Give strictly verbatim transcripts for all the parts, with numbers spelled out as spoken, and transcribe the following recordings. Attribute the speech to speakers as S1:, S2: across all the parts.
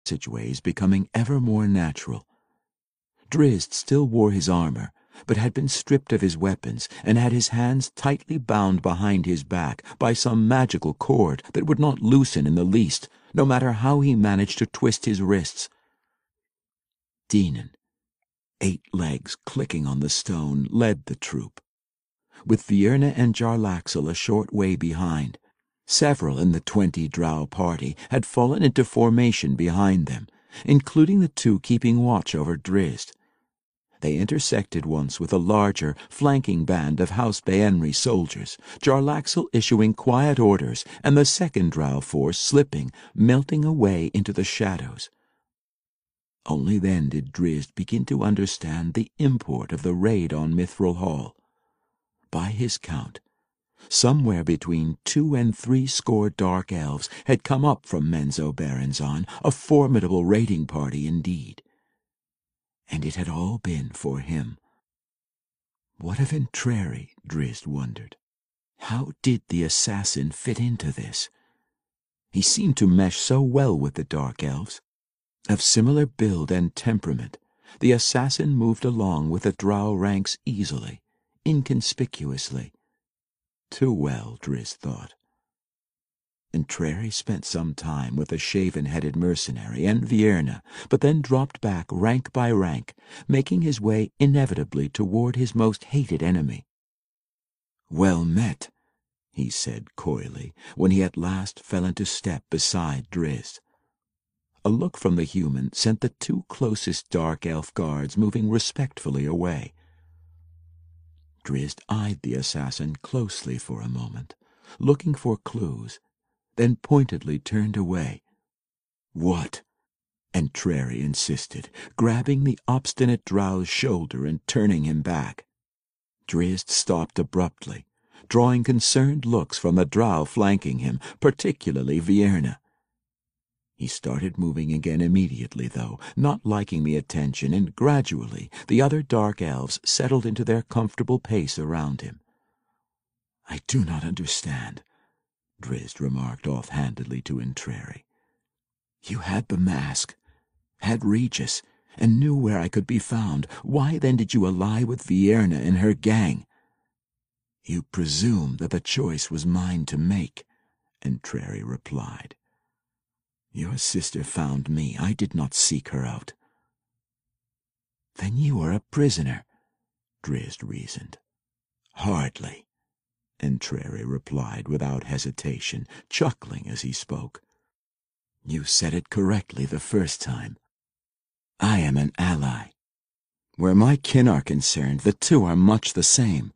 S1: passageways becoming ever more natural. Drizzt still wore his armor, but had been stripped of his weapons and had his hands tightly bound behind his back by some magical cord that would not loosen in the least, no matter how he managed to twist his wrists. Dinan, eight legs clicking on the stone, led the troop, with Vierna and Jarlaxle a short way behind. Several in the twenty drow party had fallen into formation behind them, including the two keeping watch over Drizzt. They intersected once with a larger, flanking band of House Baenri soldiers, Jarlaxle issuing quiet orders and the second drow force slipping, melting away into the shadows. Only then did Drizzt begin to understand the import of the raid on Mithril Hall. By his count, somewhere between two and three score dark elves had come up from Menzoberranzan, a formidable raiding party indeed. And it had all been for him. What of Entreri, Drizzt wondered. How did the assassin fit into this? He seemed to mesh so well with the dark elves. Of similar build and temperament, the assassin moved along with the drow ranks easily, inconspicuously. Too well, Drizzt thought. Entreri spent some time with the shaven-headed mercenary and Vierna, but then dropped back rank by rank, making his way inevitably toward his most hated enemy. "Well met," he said coyly, when he at last fell into step beside Drizzt. A look from the human sent the two closest dark elf guards moving respectfully away. Drizzt eyed the assassin closely for a moment, looking for clues, then pointedly turned away. "What?" Entreri insisted, grabbing the obstinate drow's shoulder and turning him back. Drizzt stopped abruptly, drawing concerned looks from the drow flanking him, particularly Vierna. He started moving again immediately, though, not liking the attention, and gradually the other dark elves settled into their comfortable pace around him. "I do not understand," Drizzt remarked offhandedly to Entreri. "You had the mask, had Regis, and knew where I could be found. Why then did you ally with Vierna and her gang?" "You presume that the choice was mine to make," Entreri replied. "Your sister found me. I did not seek her out." "Then you are a prisoner," Drizzt reasoned. "Hardly," Entreri replied without hesitation, chuckling as he spoke. "You said it correctly the first time. I am an ally. Where my kin are concerned, the two are much the same."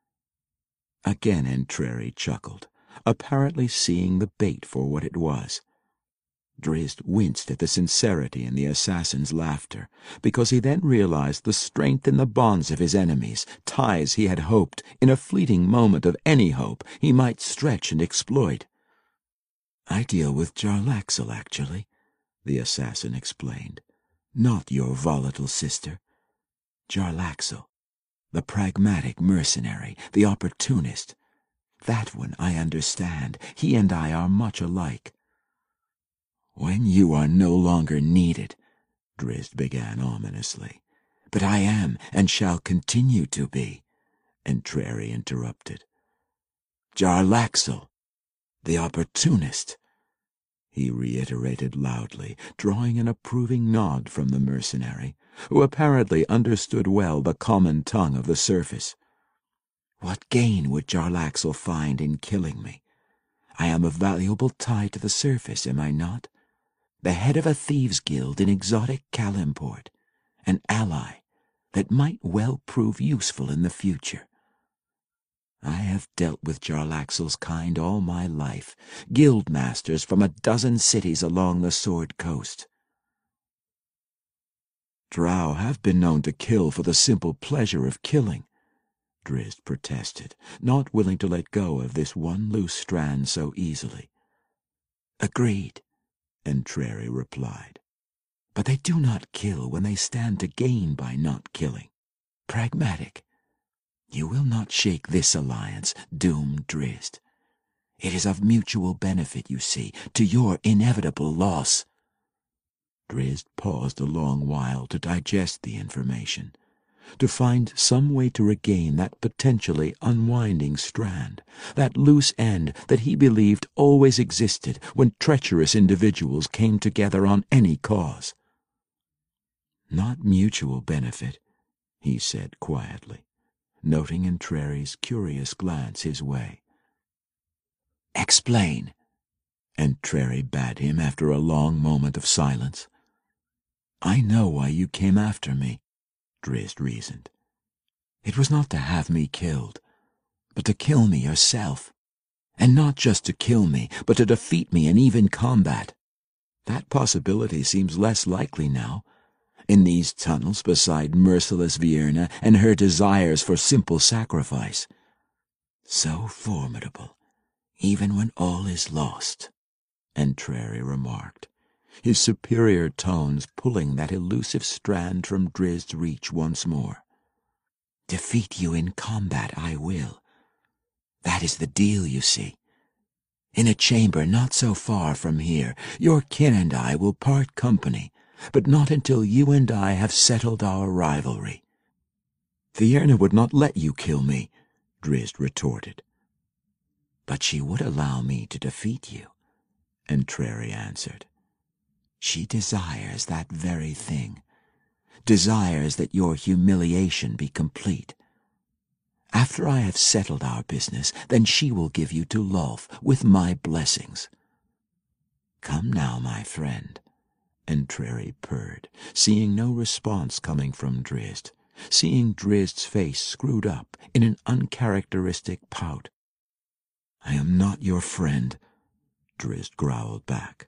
S1: Again Entreri chuckled, apparently seeing the bait for what it was. Drizzt winced at the sincerity in the assassin's laughter, because he then realized the strength in the bonds of his enemies, ties he had hoped, in a fleeting moment of any hope, he might stretch and exploit. "I deal with Jarlaxle, actually," the assassin explained. "Not your volatile sister. Jarlaxle, the pragmatic mercenary, the opportunist. That one I understand. He and I are much alike." "When you are no longer needed," Drizzt began ominously. "But I am, and shall continue to be," Entreri interrupted. "Jarlaxle, the opportunist," he reiterated loudly, drawing an approving nod from the mercenary, who apparently understood well the common tongue of the surface. "What gain would Jarlaxle find in killing me? I am a valuable tie to the surface, am I not? The head of a thieves' guild in exotic Kalimport, an ally that might well prove useful in the future. I have dealt with Jarlaxle's kind all my life, guild masters from a dozen cities along the Sword Coast." "Drow have been known to kill for the simple pleasure of killing," Drizzt protested, not willing to let go of this one loose strand so easily. "Agreed," Entreri replied. "But they do not kill when they stand to gain by not killing. Pragmatic. You will not shake this alliance, doomed Drizzt. It is of mutual benefit, you see, to your inevitable loss." Drizzt paused a long while to digest the information, to find some way to regain that potentially unwinding strand, that loose end that he believed always existed when treacherous individuals came together on any cause. "Not mutual benefit," he said quietly, noting Entreri's curious glance his way. "Explain," Entreri bade him after a long moment of silence. "I know why you came after me," Drizzt reasoned. "It was not to have me killed, but to kill me yourself. And not just to kill me, but to defeat me in even combat. That possibility seems less likely now, in these tunnels beside merciless Vierna and her desires for simple sacrifice. So formidable, even when all is lost," Entreri remarked, his superior tones pulling that elusive strand from Drizzt's reach once more. "Defeat you in combat I will. That is the deal, you see. In a chamber not so far from here, your kin and I will part company, but not until you and I have settled our rivalry." "Vierna would not let you kill me," Drizzt retorted. "But she would allow me to defeat you," Entreri answered. "She desires that very thing, desires that your humiliation be complete. After I have settled our business, then she will give you to Lolth with my blessings." "Come now, my friend," Entreri purred, seeing no response coming from Drizzt, seeing Drizzt's face screwed up in an uncharacteristic pout. "I am not your friend," Drizzt growled back.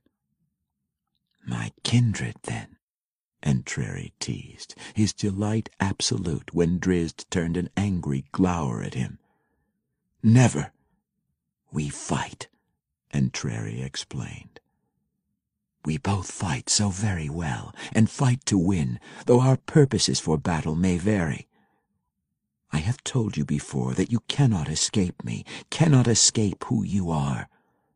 S1: "My kindred, then," Entreri teased, his delight absolute when Drizzt turned an angry glower at him. "Never." "We fight," Entreri explained. "We both fight so very well, and fight to win, though our purposes for battle may vary. I have told you before that you cannot escape me, cannot escape who you are."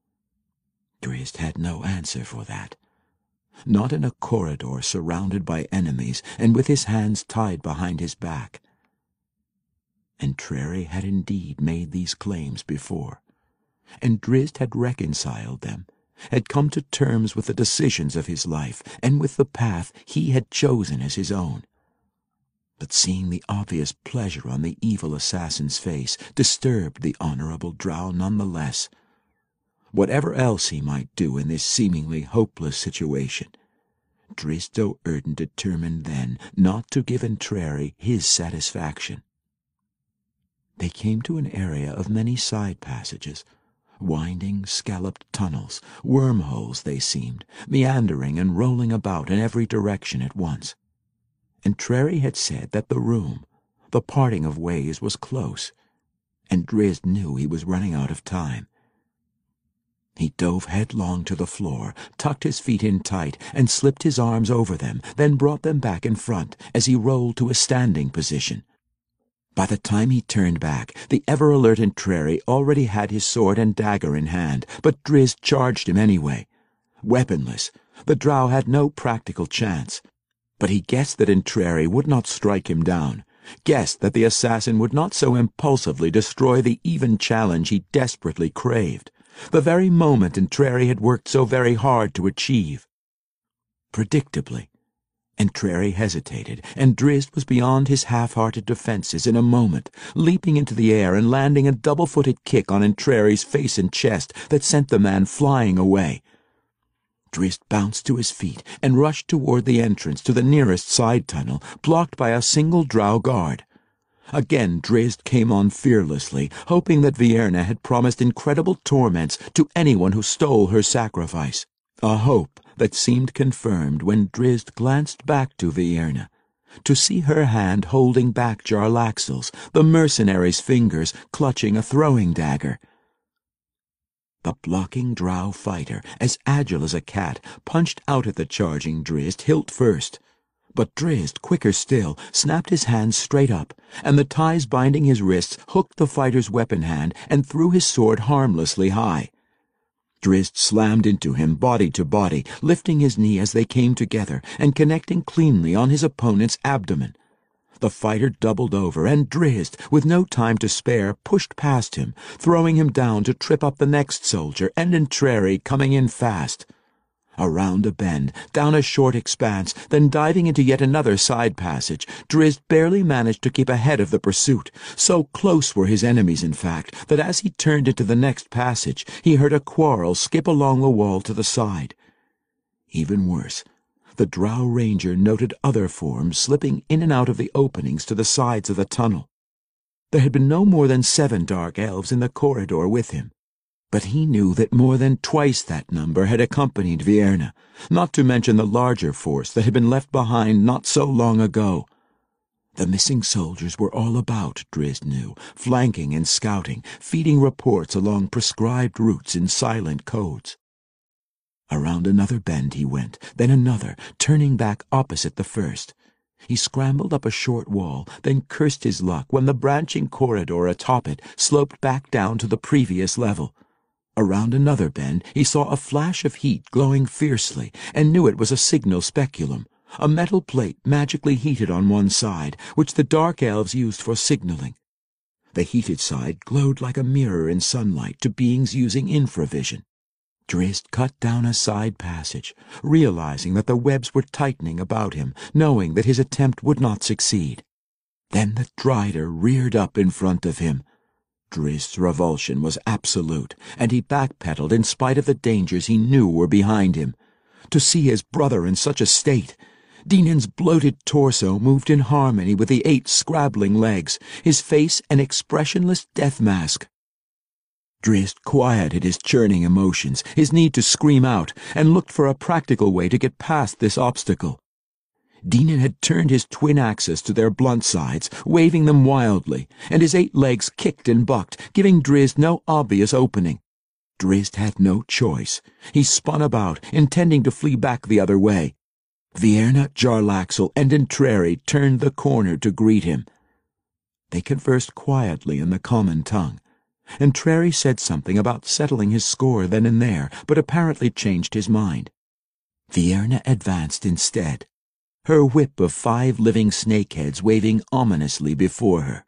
S1: Drizzt had no answer for that. Not in a corridor surrounded by enemies and with his hands tied behind his back. Entreri had indeed made these claims before, and Drizzt had reconciled them, had come to terms with the decisions of his life and with the path he had chosen as his own. But seeing the obvious pleasure on the evil assassin's face disturbed the honorable Drow nonetheless. Whatever else he might do in this seemingly hopeless situation, Drizzt Do'Urden determined then not to give Entreri his satisfaction. They came to an area of many side passages, winding, scalloped tunnels, wormholes they seemed, meandering and rolling about in every direction at once. Entreri had said that the room, the parting of ways, was close, and Drizzt knew he was running out of time. He dove headlong to the floor, tucked his feet in tight, and slipped his arms over them, then brought them back in front as he rolled to a standing position. By the time he turned back, the ever-alert Entreri already had his sword and dagger in hand, but Drizzt charged him anyway. Weaponless, the Drow had no practical chance. But he guessed that Entreri would not strike him down, guessed that the assassin would not so impulsively destroy the even challenge he desperately craved, the very moment Entreri had worked so very hard to achieve. Predictably, Entreri hesitated, and Drizzt was beyond his half-hearted defenses in a moment, leaping into the air and landing a double-footed kick on Entreri's face and chest that sent the man flying away. Drizzt bounced to his feet and rushed toward the entrance to the nearest side tunnel, blocked by a single Drow guard. Again Drizzt came on fearlessly, hoping that Vierna had promised incredible torments to anyone who stole her sacrifice, a hope that seemed confirmed when Drizzt glanced back to Vierna, to see her hand holding back Jarlaxle's, the mercenary's fingers clutching a throwing dagger. The blocking Drow fighter, as agile as a cat, punched out at the charging Drizzt hilt first. But Drizzt, quicker still, snapped his hands straight up, and the ties binding his wrists hooked the fighter's weapon hand and threw his sword harmlessly high. Drizzt slammed into him, body to body, lifting his knee as they came together and connecting cleanly on his opponent's abdomen. The fighter doubled over, and Drizzt, with no time to spare, pushed past him, throwing him down to trip up the next soldier, Endentreri coming in fast. Around a bend, down a short expanse, then diving into yet another side passage, Drizzt barely managed to keep ahead of the pursuit. So close were his enemies, in fact, that as he turned into the next passage, he heard a quarrel skip along the wall to the side. Even worse, the Drow Ranger noted other forms slipping in and out of the openings to the sides of the tunnel. There had been no more than seven Dark Elves in the corridor with him, but he knew that more than twice that number had accompanied Vierna, not to mention the larger force that had been left behind not so long ago. The missing soldiers were all about, Drizzt knew, flanking and scouting, feeding reports along prescribed routes in silent codes. Around another bend he went, then another, turning back opposite the first. He scrambled up a short wall, then cursed his luck when the branching corridor atop it sloped back down to the previous level. Around another bend he saw a flash of heat glowing fiercely, and knew it was a signal speculum, a metal plate magically heated on one side, which the Dark Elves used for signaling. The heated side glowed like a mirror in sunlight to beings using infravision. Drizzt cut down a side passage, realizing that the webs were tightening about him, knowing that his attempt would not succeed. Then the Drider reared up in front of him. Drizzt's revulsion was absolute, and he backpedaled in spite of the dangers he knew were behind him. To see his brother in such a state! Dinan's bloated torso moved in harmony with the eight scrabbling legs, his face an expressionless death mask. Drizzt quieted his churning emotions, his need to scream out, and looked for a practical way to get past this obstacle. Dinan had turned his twin axes to their blunt sides, waving them wildly, and his eight legs kicked and bucked, giving Drizzt no obvious opening. Drizzt had no choice. He spun about, intending to flee back the other way. Vierna, Jarlaxle, and Entreri turned the corner to greet him. They conversed quietly in the common tongue. Entreri said something about settling his score then and there, but apparently changed his mind. Vierna advanced instead, her whip of five living snakeheads waving ominously before her.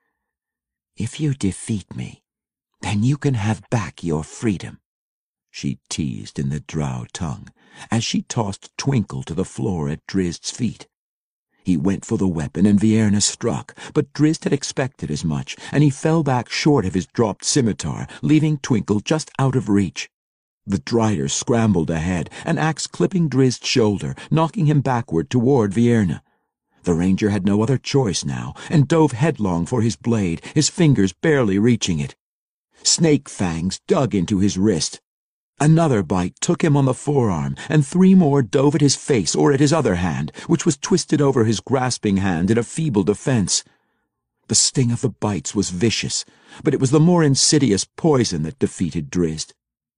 S1: "If you defeat me, then you can have back your freedom," she teased in the Drow tongue, as she tossed Twinkle to the floor at Drizzt's feet. He went for the weapon, and Vierna struck, but Drizzt had expected as much, and he fell back short of his dropped scimitar, leaving Twinkle just out of reach. The Drider scrambled ahead, an axe clipping Drizzt's shoulder, knocking him backward toward Vierna. The Ranger had no other choice now, and dove headlong for his blade, his fingers barely reaching it. Snake fangs dug into his wrist. Another bite took him on the forearm, and three more dove at his face or at his other hand, which was twisted over his grasping hand in a feeble defense. The sting of the bites was vicious, but it was the more insidious poison that defeated Drizzt.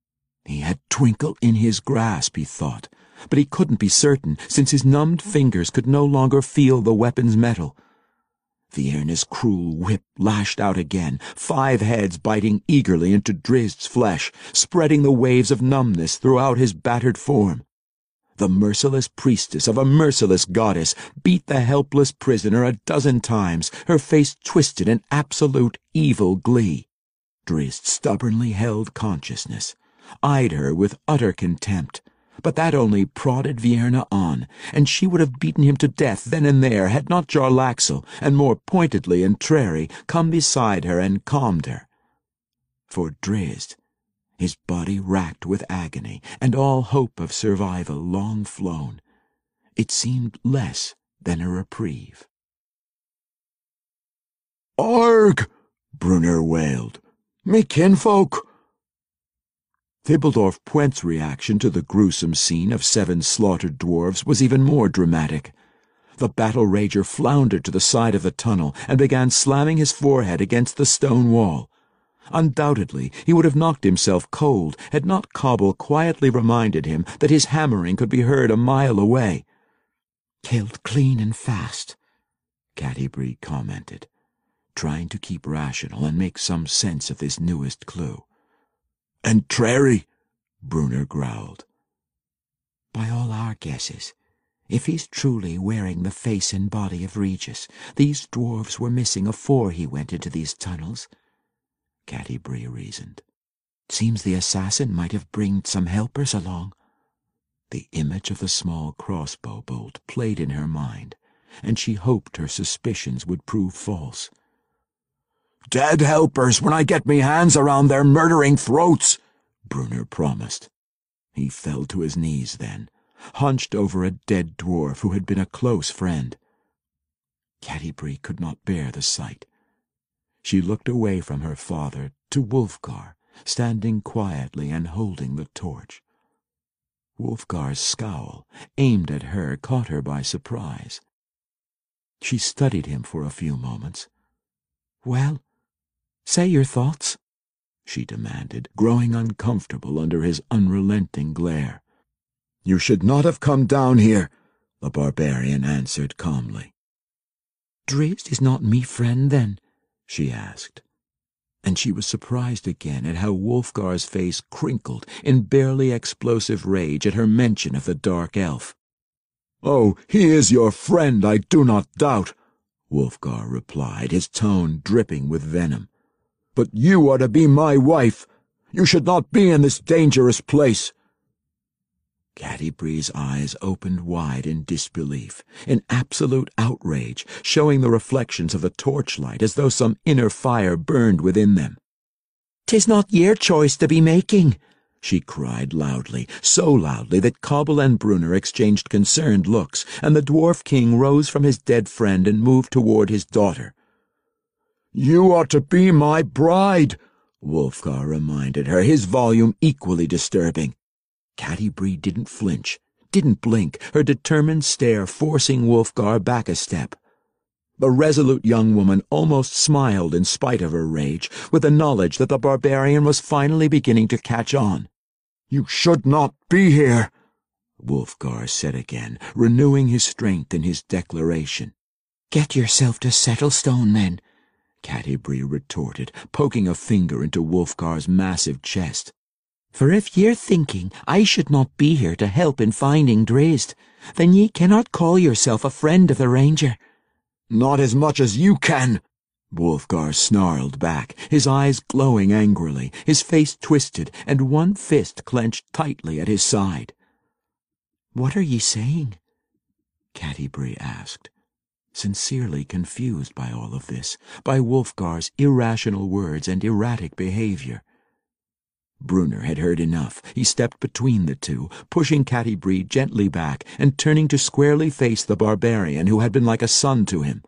S1: He had Twinkle in his grasp, he thought, but he couldn't be certain, since his numbed fingers could no longer feel the weapon's metal. Vierna's cruel whip lashed out again, five heads biting eagerly into Drizzt's flesh, spreading the waves of numbness throughout his battered form. The merciless priestess of a merciless goddess beat the helpless prisoner a dozen times, her face twisted in absolute evil glee. Drizzt stubbornly held consciousness, eyed her with utter contempt, but that only prodded Vierna on, and she would have beaten him to death then and there had not Jarlaxle, and more pointedly Entreri, come beside her and calmed her. For Drizzt, his body racked with agony, and all hope of survival long flown, it seemed less than a reprieve. "Arg!" Brunner wailed. "Me kinfolk!" Thibbledorf Puent's reaction to the gruesome scene of seven slaughtered dwarves was even more dramatic. The battle rager floundered to the side of the tunnel and began slamming his forehead against the stone wall. Undoubtedly, he would have knocked himself cold had not Cobble quietly reminded him that his hammering could be heard a mile away. "Killed clean and fast," Catti-brie commented, trying to keep rational and make some sense of this newest clue. "Entreri!" Brunner growled. By all our guesses, if he's truly wearing the face and body of Regis, these dwarves were missing afore he went into these tunnels, Catti-brie reasoned. Seems the assassin might have bringed some helpers along. The image of the small crossbow bolt played in her mind, and she hoped her suspicions would prove false. "Dead helpers when I get me hands around their murdering throats," Brunner promised. He fell to his knees then, hunched over a dead dwarf who had been a close friend. Catti-brie could not bear the sight. She looked away from her father to Wulfgar, standing quietly and holding the torch. Wulfgar's scowl, aimed at her, caught her by surprise. She studied him for a few moments. "Well, say your thoughts," she demanded, growing uncomfortable under his unrelenting glare. "You should not have come down here," the barbarian answered calmly. "Drizzt is not me friend, then?" she asked. And she was surprised again at how Wulfgar's face crinkled in barely explosive rage at her mention of the dark elf. "Oh, he is your friend, I do not doubt," Wulfgar replied, his tone dripping with venom. "But you are to be my wife. You should not be in this dangerous place." Catti-brie's eyes opened wide in disbelief, in absolute outrage, showing the reflections of the torchlight as though some inner fire burned within them. "'Tis not your choice to be making," she cried loudly, so loudly that Cobble and Brunner exchanged concerned looks, and the dwarf king rose from his dead friend and moved toward his daughter. "You are to be my bride," Wulfgar reminded her, his volume equally disturbing. Catti-brie didn't flinch, didn't blink, her determined stare forcing Wulfgar back a step. The resolute young woman almost smiled in spite of her rage, with the knowledge that the barbarian was finally beginning to catch on. "You should not be here," Wulfgar said again, renewing his strength in his declaration. "Get yourself to Settlestone, then," Catti-brie retorted, poking a finger into Wulfgar's massive chest. "For if ye're thinking I should not be here to help in finding Drizzt, then ye cannot call yourself a friend of the Ranger." "Not as much as you can," Wulfgar snarled back, his eyes glowing angrily, his face twisted, and one fist clenched tightly at his side. "What are ye saying?" Catti-brie asked, sincerely confused by all of this, by Wulfgar's irrational words and erratic behavior. Brunner had heard enough. He stepped between the two, pushing Catti-brie gently back and turning to squarely face the barbarian who had been like a son to him.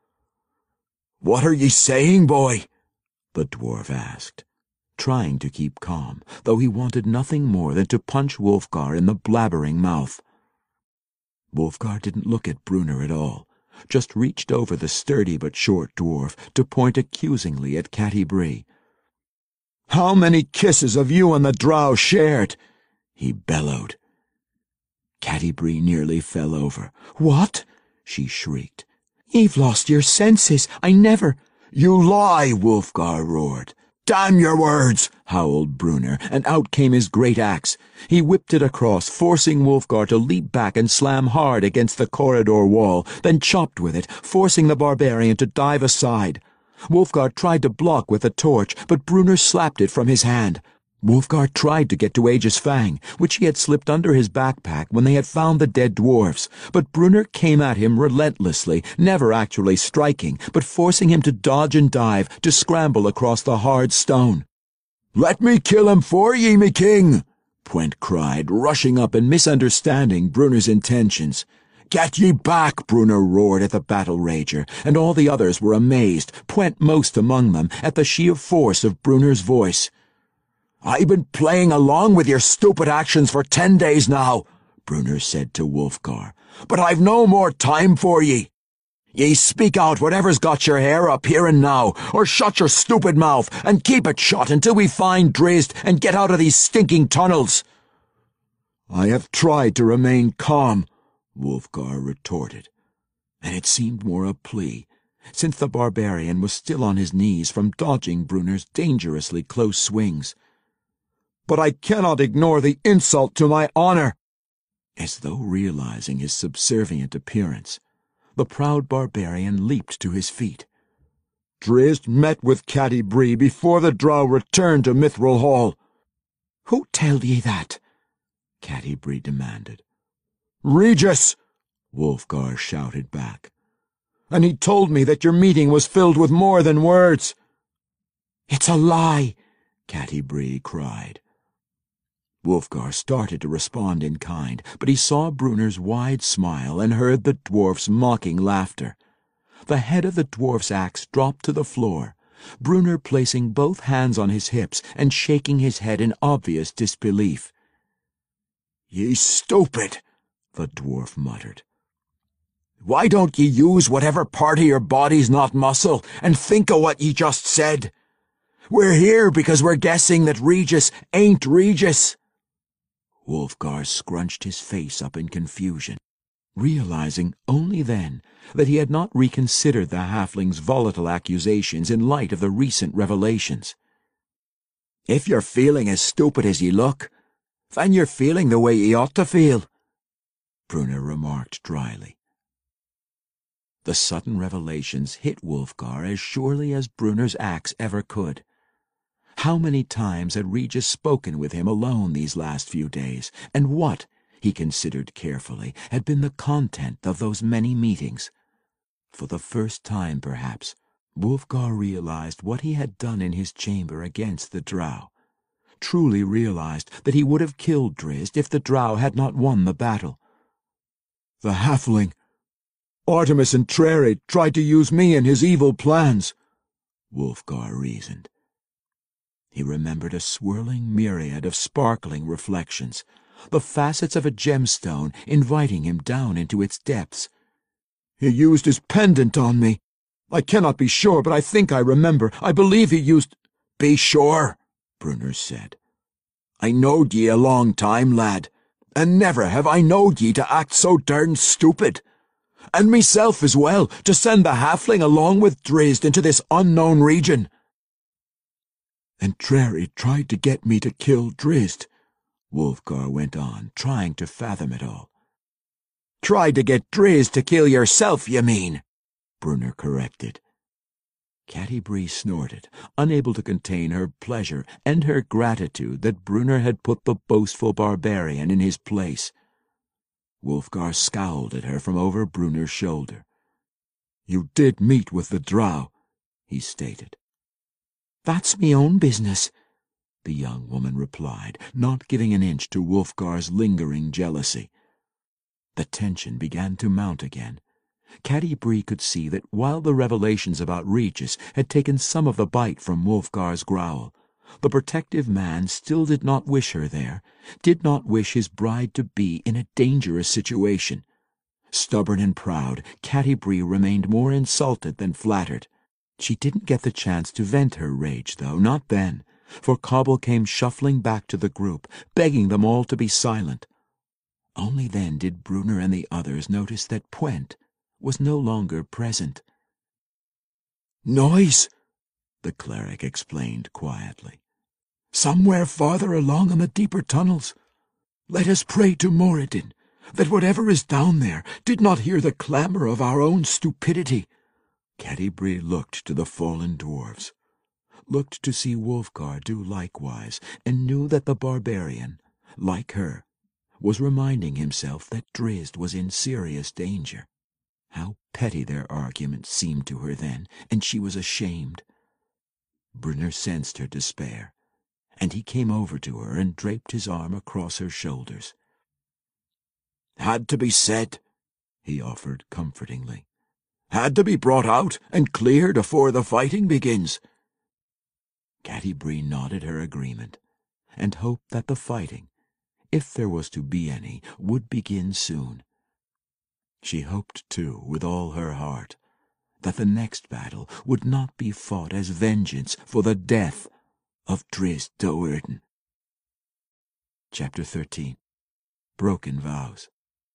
S1: "What are ye saying, boy?" the dwarf asked, trying to keep calm, though he wanted nothing more than to punch Wulfgar in the blabbering mouth. Wulfgar didn't look at Brunner at all, just reached over the sturdy but short dwarf to point accusingly at Catti-brie. "How many kisses have you and the drow shared?" he bellowed. Catti-brie nearly fell over. "What?" she shrieked. "Ye've lost your senses. I never—" "You lie!" Wulfgar roared. "Damn your words!" howled Brunner, and out came his great axe. He whipped it across, forcing Wulfgar to leap back and slam hard against the corridor wall, then chopped with it, forcing the barbarian to dive aside. Wulfgar tried to block with a torch, but Brunner slapped it from his hand. Wulfgar tried to get to Aegis Fang, which he had slipped under his backpack when they had found the dead dwarfs, but Brunner came at him relentlessly, never actually striking, but forcing him to dodge and dive, to scramble across the hard stone. "Let me kill him for ye, me king!" Pwent cried, rushing up and misunderstanding Brunner's intentions. "Get ye back!" Brunner roared at the battle rager, and all the others were amazed, Pwent most among them, at the sheer force of Brunner's voice. "I've been playing along with your stupid actions for ten days now," Brunner said to Wulfgar, "but I've no more time for ye. Ye speak out whatever's got your hair up here and now, or shut your stupid mouth and keep it shut until we find Drizzt and get out of these stinking tunnels." "I have tried to remain calm," Wulfgar retorted, and it seemed more a plea, since the barbarian was still on his knees from dodging Brunner's dangerously close swings.
S2: but I cannot ignore the insult to my honor."
S1: As though realizing his subservient appearance, the proud barbarian leaped to his feet.
S2: "Drizzt met with Catti Brie before the drow returned to Mithril Hall."
S1: "Who telled ye that?" Catti Brie demanded.
S2: "Regis!" Wulfgar shouted back. "And he told me that your meeting was filled with more than words."
S1: "It's a lie!" Catti Brie cried. Wulfgar started to respond in kind, but he saw Brunnr's wide smile and heard the dwarf's mocking laughter. The head of the dwarf's axe dropped to the floor, Brunnr placing both hands on his hips and shaking his head in obvious disbelief.
S2: "Ye stupid," the dwarf muttered. "Why don't ye use whatever part of your body's not muscle and think of what ye just said? We're here because we're guessing that Regis ain't Regis."
S1: Wulfgar scrunched his face up in confusion, realizing only then that he had not reconsidered the halfling's volatile accusations in light of the recent revelations.
S2: "If you're feeling as stupid as ye look, then you're feeling the way ye ought to feel," Brunnr remarked dryly.
S1: The sudden revelations hit Wulfgar as surely as Brunnr's axe ever could. How many times had Regis spoken with him alone these last few days, and what, he considered carefully, had been the content of those many meetings? For the first time, perhaps, Wulfgar realized what he had done in his chamber against the drow, truly realized that he would have killed Drizzt if the drow had not won the battle.
S2: "The halfling, Artemis Entreri, tried to use me in his evil plans," Wulfgar reasoned.
S1: He remembered a swirling myriad of sparkling reflections, the facets of a gemstone inviting him down into its depths.
S2: "He used his pendant on me. I cannot be sure, but I think I remember. I believe he used—"
S1: "Be sure," Brunnr said. "I knowed ye a long time, lad, and never have I knowed ye to act so dern stupid. And myself as well, to send the halfling along with Drizzt into this unknown region."
S2: "Entreri tried to get me to kill Drizzt," Wulfgar went on, trying to fathom it all.
S1: "Tried to get Drizzt to kill yourself, you mean," Brunnr corrected. Catti Brie snorted, unable to contain her pleasure and her gratitude that Brunnr had put the boastful barbarian in his place. Wulfgar scowled at her from over Brunnr's shoulder.
S2: "You did meet with the drow," he stated.
S1: "That's me own business," the young woman replied, not giving an inch to Wulfgar's lingering jealousy. The tension began to mount again. Catti Brie could see that while the revelations about Regis had taken some of the bite from Wulfgar's growl, the protective man still did not wish her there, did not wish his bride-to-be in a dangerous situation. Stubborn and proud, Catti Brie remained more insulted than flattered. She didn't get the chance to vent her rage, though, not then, for Cobble came shuffling back to the group, begging them all to be silent. Only then did Brunnr and the others notice that Pwent was no longer present.
S2: "Noise," the cleric explained quietly. "Somewhere farther along in the deeper tunnels. Let us pray to Moradin, that whatever is down there did not hear the clamor of our own stupidity." Catti Brie looked to the fallen dwarves, looked to see Wulfgar do likewise, and knew that the barbarian, like her, was reminding himself that Drizzt was in serious danger. How petty their argument seemed to her then, and she was ashamed. Brunnr sensed her despair, and he came over to her and draped his arm across her shoulders. "Had to be said," he offered comfortingly. "Had to be brought out and cleared afore the fighting begins."
S1: Catti Brie nodded her agreement, and hoped that the fighting, if there was to be any, would begin soon. She hoped, too, with all her heart, that the next battle would not be fought as vengeance for the death of Drizzt Do'Urden. Chapter thirteen. Broken Vows.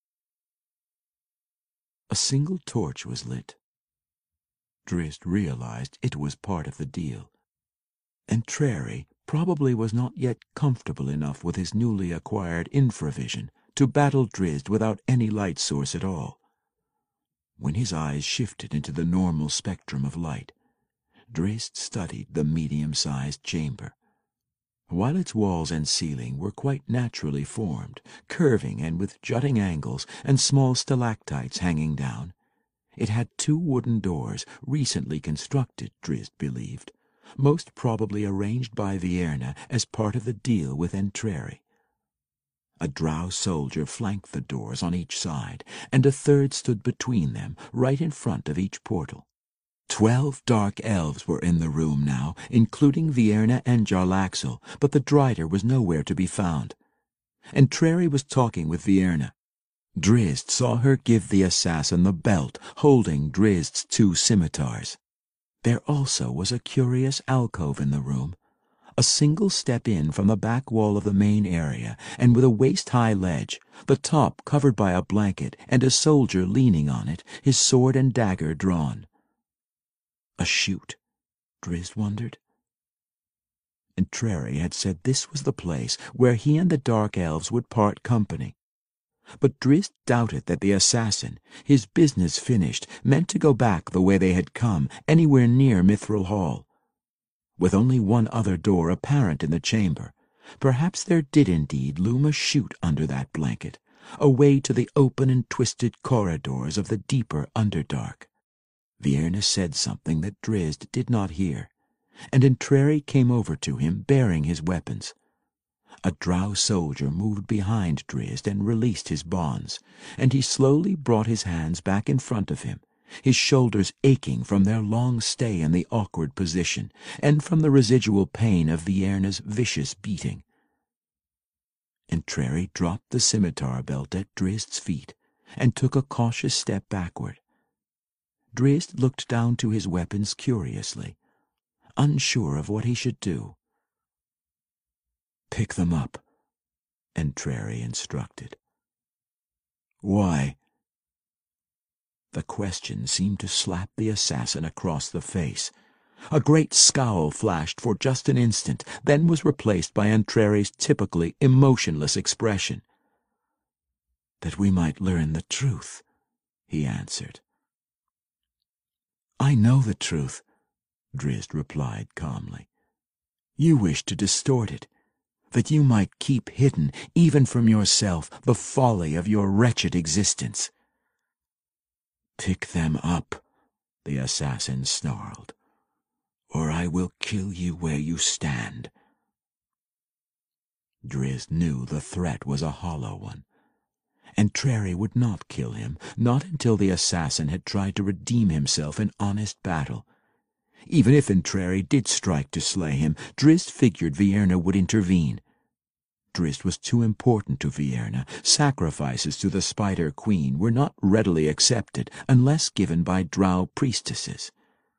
S1: A single torch was lit. Drizzt realized it was part of the deal. Entreri, probably was not yet comfortable enough with his newly acquired infravision to battle Drizzt without any light source at all. When his eyes shifted into the normal spectrum of light, Drizzt studied the medium-sized chamber. While its walls and ceiling were quite naturally formed, curving and with jutting angles and small stalactites hanging down, it had two wooden doors, recently constructed, Drizzt believed, most probably arranged by Vierna as part of the deal with Entreri. A drow soldier flanked the doors on each side, and a third stood between them, right in front of each portal. Twelve dark elves were in the room now, including Vierna and Jarlaxle, but the Drider was nowhere to be found. Entreri was talking with Vierna. Drizzt saw her give the assassin the belt holding Drizzt's two scimitars. There also was a curious alcove in the room, a single step in from the back wall of the main area, and with a waist-high ledge, the top covered by a blanket and a soldier leaning on it, his sword and dagger drawn. A chute, Drizzt wondered. Entreri had said this was the place where he and the Dark Elves would part company. But Drizzt doubted that the assassin, his business finished, meant to go back the way they had come, anywhere near Mithril Hall. With only one other door apparent in the chamber, perhaps there did indeed loom a chute under that blanket, a way to the open and twisted corridors of the deeper Underdark. Vierna said something that Drizzt did not hear, and Entreri came over to him bearing his weapons. A drow soldier moved behind Drizzt and released his bonds, and he slowly brought his hands back in front of him, his shoulders aching from their long stay in the awkward position, and from the residual pain of Vierna's vicious beating. Entreri dropped the scimitar belt at Drizzt's feet, and took a cautious step backward. Drizzt looked down to his weapons curiously, unsure of what he should do. "Pick them up," Entreri instructed. "Why?" The question seemed to slap the assassin across the face. A great scowl flashed for just an instant, then was replaced by Entreri's typically emotionless expression. "That we might learn the truth," he answered. "I know the truth," Drizzt replied calmly. "You wish to distort it, that you might keep hidden, even from yourself, the folly of your wretched existence." "Pick them up," the assassin snarled, "or I will kill you where you stand." Drizzt knew the threat was a hollow one. Entreri would not kill him, not until the assassin had tried to redeem himself in honest battle. Even if Entreri did strike to slay him, Drizzt figured Vierna would intervene. Drizzt was too important to Vierna. Sacrifices to the Spider Queen were not readily accepted unless given by drow priestesses.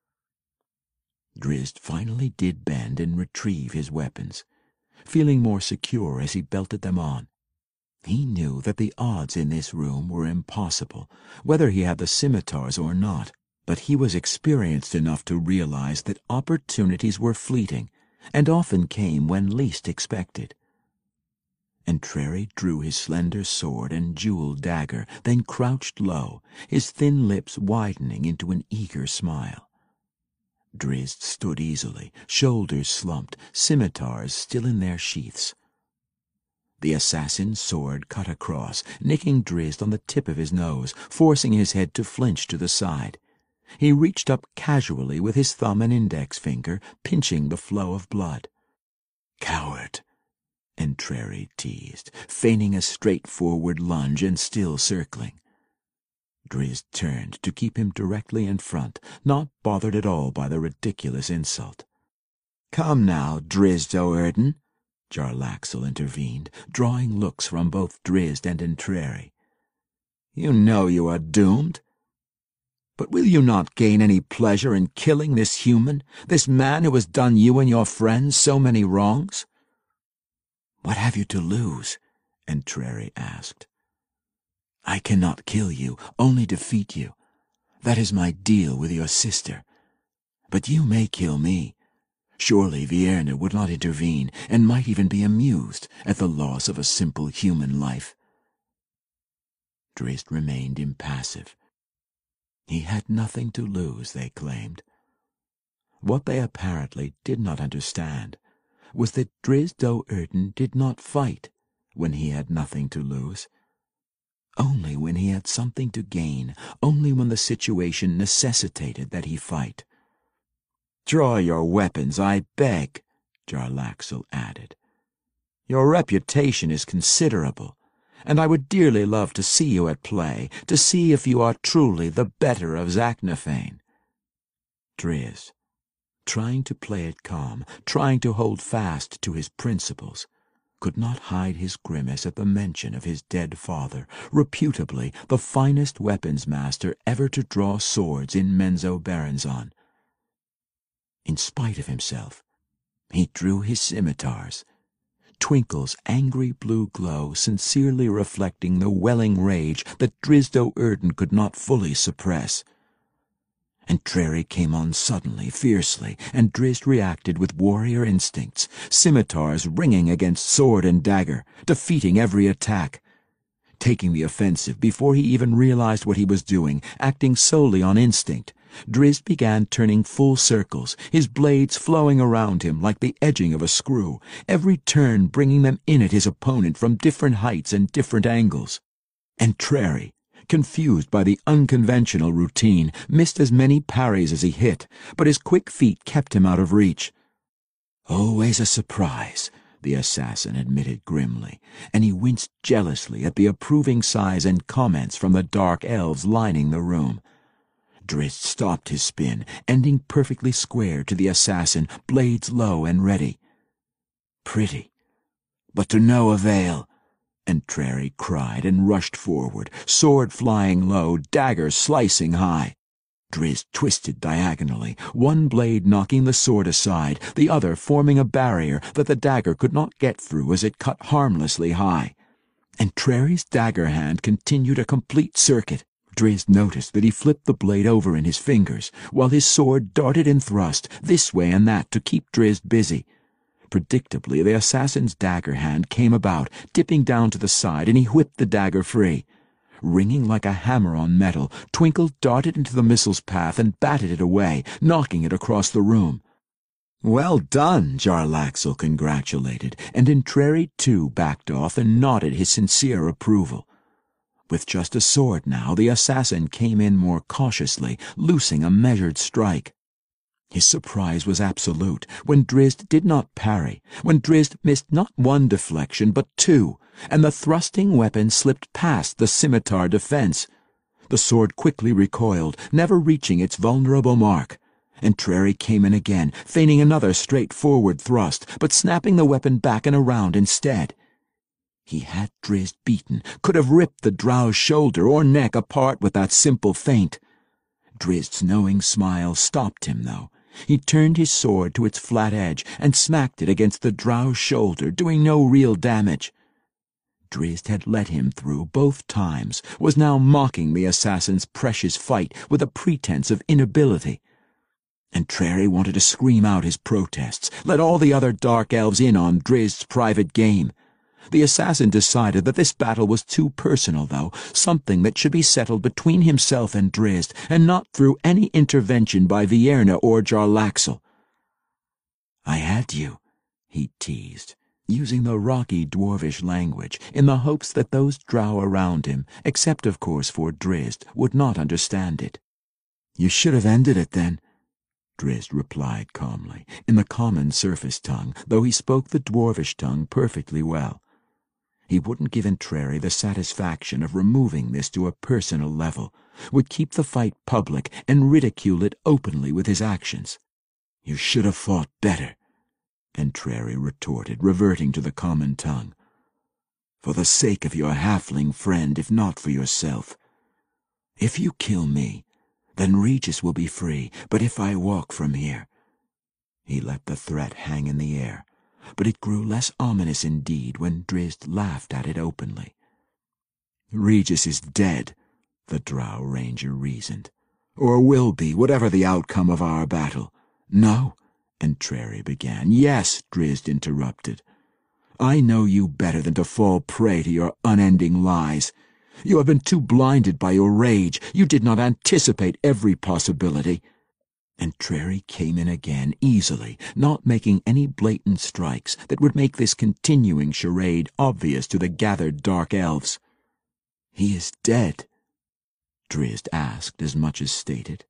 S1: Drizzt finally did bend and retrieve his weapons, feeling more secure as he belted them on. He knew that the odds in this room were impossible, whether he had the scimitars or not, but he was experienced enough to realize that opportunities were fleeting, and often came when least expected. Entreri drew his slender sword and jeweled dagger, then crouched low, his thin lips widening into an eager smile. Drizzt stood easily, shoulders slumped, scimitars still in their sheaths. The assassin's sword cut across, nicking Drizzt on the tip of his nose, forcing his head to flinch to the side. He reached up casually with his thumb and index finger, pinching the flow of blood. "Coward," Entreri teased, feigning a straightforward lunge and still circling. Drizzt turned to keep him directly in front, not bothered at all by the ridiculous insult. "Come now, Drizzt Do'Urden," Jarlaxle intervened, drawing looks from both Drizzt and Entreri. "You know you are doomed. But will you not gain any pleasure in killing this human, this man who has done you and your friends so many wrongs?" "What have you to lose?" Entreri asked. "I cannot kill you, only defeat you. That is my deal with your sister. But you may kill me.
S2: Surely Vierna would not intervene, and might even be amused at the loss of a simple human life.
S1: Drizzt remained impassive. He had nothing to lose, they claimed. What they apparently did not understand was that Drizzt Do'Urden did not fight when he had nothing to lose. Only when he had something to gain, only when the situation necessitated that he fight. "Draw your weapons, I beg," Jarlaxle added. "Your reputation is considerable, and I would dearly love to see you at play, to see if you are truly the better of Zaknafein." Drizzt, trying to play it calm, trying to hold fast to his principles, could not hide his grimace at the mention of his dead father, reputably the finest weapons master ever to draw swords in Menzoberranzan. In spite of himself, he drew his scimitars, Twinkle's angry blue glow sincerely reflecting the welling rage that Drizzt Do'Urden could not fully suppress. Entreri came on suddenly, fiercely, and Drizzt reacted with warrior instincts, scimitars ringing against sword and dagger, defeating every attack. Taking the offensive before he even realized what he was doing, acting solely on instinct, Drizzt began turning full circles, his blades flowing around him like the edging of a screw, every turn bringing them in at his opponent from different heights and different angles. Entreri, confused by the unconventional routine, missed as many parries as he hit, but his quick feet kept him out of reach. "Always a surprise," the assassin admitted grimly, and he winced jealously at the approving sighs and comments from the dark elves lining the room. Drizzt stopped his spin, ending perfectly square to the assassin, blades low and ready. "Pretty, but to no avail," Entreri cried and rushed forward, sword flying low, dagger slicing high. Drizzt twisted diagonally, one blade knocking the sword aside, the other forming a barrier that the dagger could not get through as it cut harmlessly high. Entreri's dagger hand continued a complete circuit. Drizzt noticed that he flipped the blade over in his fingers, while his sword darted and thrust, this way and that, to keep Drizzt busy. Predictably, the assassin's dagger hand came about, dipping down to the side, and he whipped the dagger free. Ringing like a hammer on metal, Twinkle darted into the missile's path and batted it away, knocking it across the room. "Well done," Jarlaxle congratulated, and Entreri too backed off and nodded his sincere approval. With just a sword now, the assassin came in more cautiously, loosing a measured strike. His surprise was absolute when Drizzt did not parry, when Drizzt missed not one deflection but two, and the thrusting weapon slipped past the scimitar defense. The sword quickly recoiled, never reaching its vulnerable mark. Entreri came in again, feigning another straightforward thrust, but snapping the weapon back and around instead. He had Drizzt beaten, could have ripped the drow's shoulder or neck apart with that simple feint. Drizzt's knowing smile stopped him, though. He turned his sword to its flat edge and smacked it against the drow's shoulder, doing no real damage. Drizzt had let him through both times, was now mocking the assassin's precious fight with a pretense of inability. Entreri wanted to scream out his protests, let all the other dark elves in on Drizzt's private game. The assassin decided that this battle was too personal, though, something that should be settled between himself and Drizzt, and not through any intervention by Vierna or Jarlaxle. "I had you," he teased, using the rocky dwarvish language, in the hopes that those drow around him, except of course for Drizzt, would not understand it. "You should have ended it then," Drizzt replied calmly, in the common surface tongue, though he spoke the dwarvish tongue perfectly well. He wouldn't give Entreri the satisfaction of removing this to a personal level, would keep the fight public and ridicule it openly with his actions. "You should have fought better," Entreri retorted, reverting to the common tongue. "For the sake of your halfling friend, if not for yourself. If you kill me, then Regis will be free, but if I walk from here—" He let the threat hang in the air, but it grew less ominous indeed when Drizzt laughed at it openly. "Regis is dead," the drow ranger reasoned. "Or will be, whatever the outcome of our battle. No,
S2: Entreri began. Yes, Drizzt interrupted. I know you better than to fall prey to your unending lies. You have been too blinded by your rage. You did not anticipate every possibility. Entreri came in again, easily, not making any blatant strikes that would make this continuing charade obvious to the gathered dark elves. He is dead, Drizzt asked as much as stated.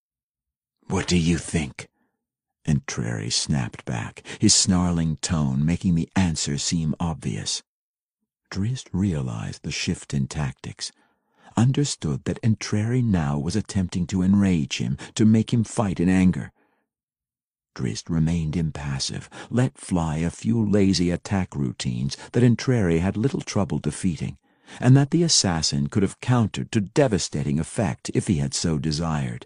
S2: What do you think? Entreri snapped back, his snarling tone making the answer seem obvious. Drizzt realized the shift in tactics, understood that Entreri now was attempting to enrage him, to make him fight in anger. Drizzt remained impassive, let fly a few lazy attack routines that Entreri had little trouble defeating, and that the assassin could have countered to devastating effect if he had so desired.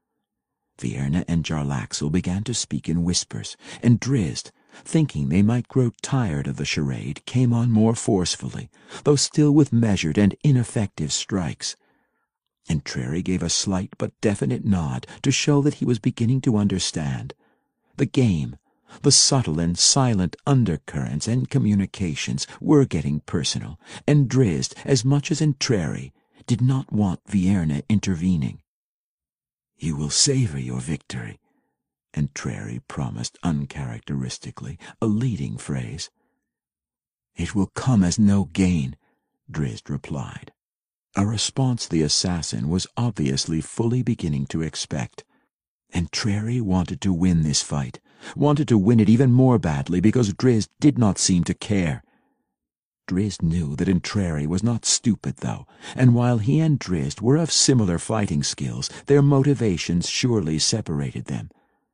S2: Vierne and Jarlaxle began to speak in whispers, and Drizzt, thinking they might grow tired of the charade, came on more forcefully, though still with measured and ineffective strikes. Entreri gave a slight but definite nod to show that he was beginning to understand. The game, the subtle and silent undercurrents and communications were getting personal, and Drizzt, as much as Entreri, did not want Vierne intervening. You will savor your victory, Entreri promised uncharacteristically, a leading phrase. It will come as no gain, Drizzt replied, a response the assassin was obviously fully beginning to expect. Entreri wanted to win this fight, wanted to win it even more badly because Drizzt did not seem to care. Drizzt knew that Entreri was not stupid, though, and while he and Drizzt were of similar fighting skills, their motivations surely separated them.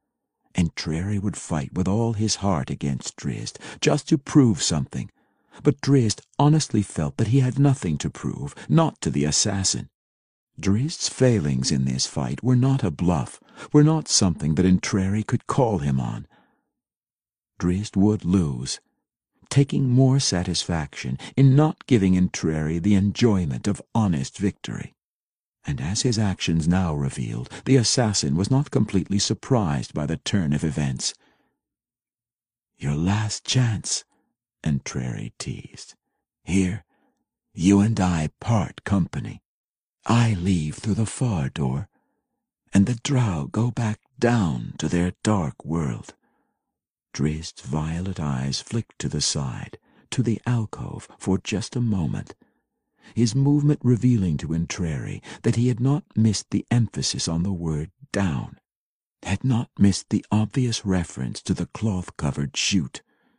S2: Entreri would fight with all his heart against Drizzt, just to prove something, but Drizzt honestly felt that he had nothing to prove, not to the assassin. Drizzt's failings in this fight were not a bluff, were not something that Entreri could call him on. Drizzt would lose, taking more satisfaction in not giving Entreri the enjoyment of honest victory. And as his actions now revealed, the assassin was not completely surprised by the turn of events. Your last chance, Entreri teased. Here, you and I part company. I leave through the far door, and the drow go back down to their dark world. Drizzt's violet eyes flicked to the side, to the alcove, for just a moment, his movement revealing to Entreri that he had not missed the emphasis on the word down, had not missed the obvious reference to the cloth-covered chute.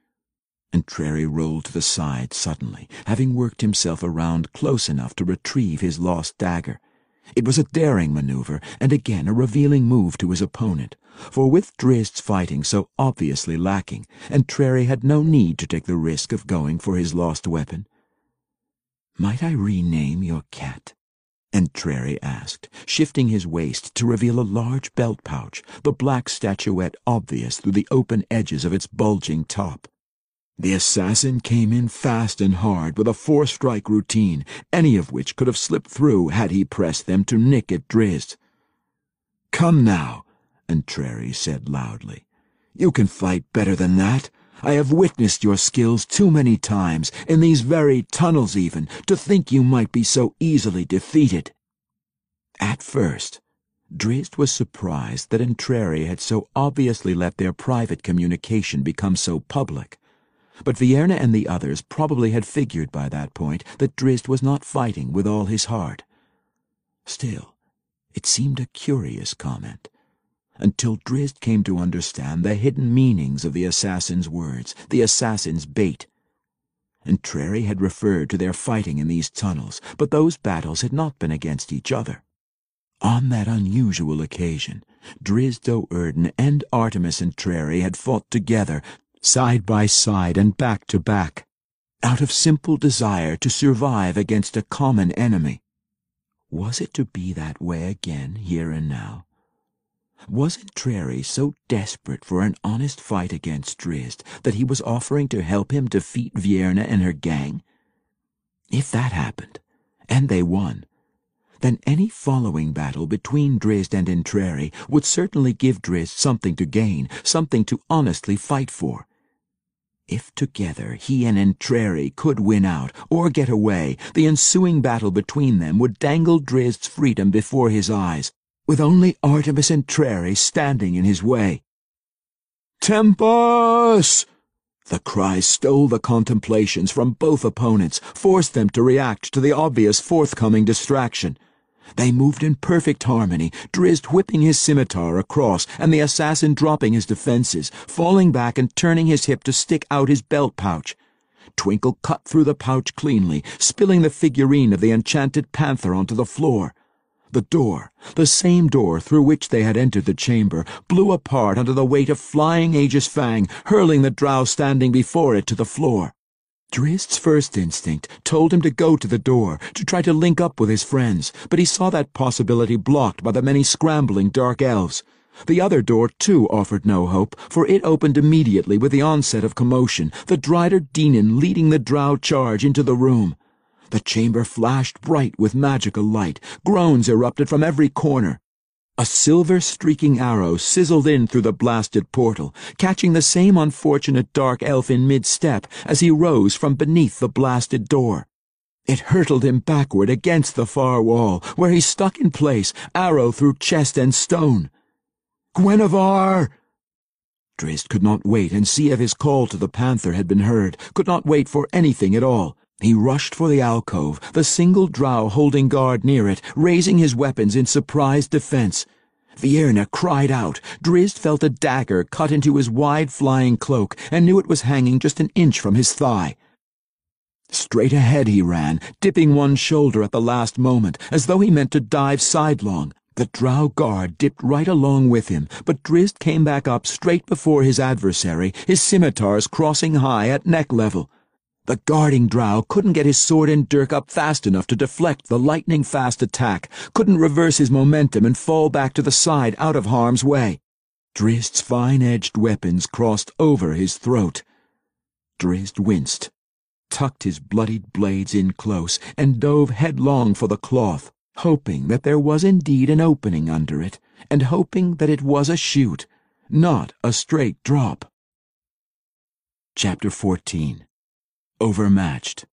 S2: Entreri rolled to the side suddenly, having worked himself around close enough to retrieve his lost dagger. It was a daring maneuver, and again a revealing move to his opponent, for with Drizzt's fighting so obviously lacking, Entreri had no need to take the risk of going for his lost weapon. Might I rename your cat? Entreri asked, shifting his waist to reveal a large belt pouch, the black statuette obvious through the open edges of its bulging top. The assassin came in fast and hard with a four-strike routine, any of which could have slipped through had he pressed them to nick at Drizzt. Come now, Entreri said loudly. You can fight better than that. I have witnessed your skills too many times, in these very tunnels even, to think you might be so easily defeated. At first, Drizzt was surprised that Entreri had so obviously let their private communication become so public. But Vierne and the others probably had figured by that point that Drizzt was not fighting with all his heart. Still, it seemed a curious comment, until Drizzt came to understand the hidden meanings of the assassin's words, the assassin's bait. Entreri had referred to their fighting in these tunnels, but those battles had not been against each other. On that unusual occasion, Drizzt Do'Urden and Artemis Entreri had fought together, side by side and back to back, out of simple desire to survive against a common enemy. Was it to be that way again, here and now? Was Entreri so desperate for an honest fight against Drizzt that he was offering to help him defeat Vierne and her gang? If that happened, and they won,
S1: then any following battle between Drizzt and Entreri would certainly give Drizzt something to gain, something to honestly fight for. If together he and Entreri could win out, or get away, the ensuing battle between them would dangle Drizzt's freedom before his eyes, with only Artemis Entreri standing in his way. "Tempus!" The cries stole the contemplations from both opponents, forced them to react to the obvious forthcoming distraction. They moved in perfect harmony, Drizzt whipping his scimitar across, and the assassin dropping his defenses, falling back and turning his hip to stick out his belt pouch. Twinkle cut through the pouch cleanly, spilling the figurine of the enchanted panther onto the floor. The door, the same door through which they had entered the chamber, blew apart under the weight of flying Aegis Fang, hurling the drow standing before it to the floor. Drizzt's first instinct told him to go to the door, to try to link up with his friends, but he saw that possibility blocked by the many scrambling dark elves. The other door, too, offered no hope, for it opened immediately with the onset of commotion, the Drider Daenon leading the drow charge into the room. The chamber flashed bright with magical light. Groans erupted from every corner. A silver-streaking arrow sizzled in through the blasted portal, catching the same unfortunate dark elf in mid-step as he rose from beneath the blasted door. It hurtled him backward against the far wall, where he stuck in place, arrow through chest and stone. "Guenhwyvar!" Drizzt could not wait and see if his call to the panther had been heard, could not wait for anything at all. He rushed for the alcove, the single drow holding guard near it, raising his weapons in surprised defense. Vierne cried out. Drizzt felt a dagger cut into his wide flying cloak and knew it was hanging just an inch from his thigh. Straight ahead he ran, dipping one shoulder at the last moment, as though he meant to dive sidelong. The drow guard dipped right along with him, but Drizzt came back up straight before his adversary, his scimitars crossing high at neck level. The guarding drow couldn't get his sword and dirk up fast enough to deflect the lightning-fast attack, couldn't reverse his momentum and fall back to the side out of harm's way. Drizzt's fine-edged weapons crossed over his throat. Drizzt winced, tucked his bloodied blades in close, and dove headlong for the cloth, hoping that there was indeed an opening under it, and hoping that it was a chute, not a straight drop. Chapter fourteen. Overmatched.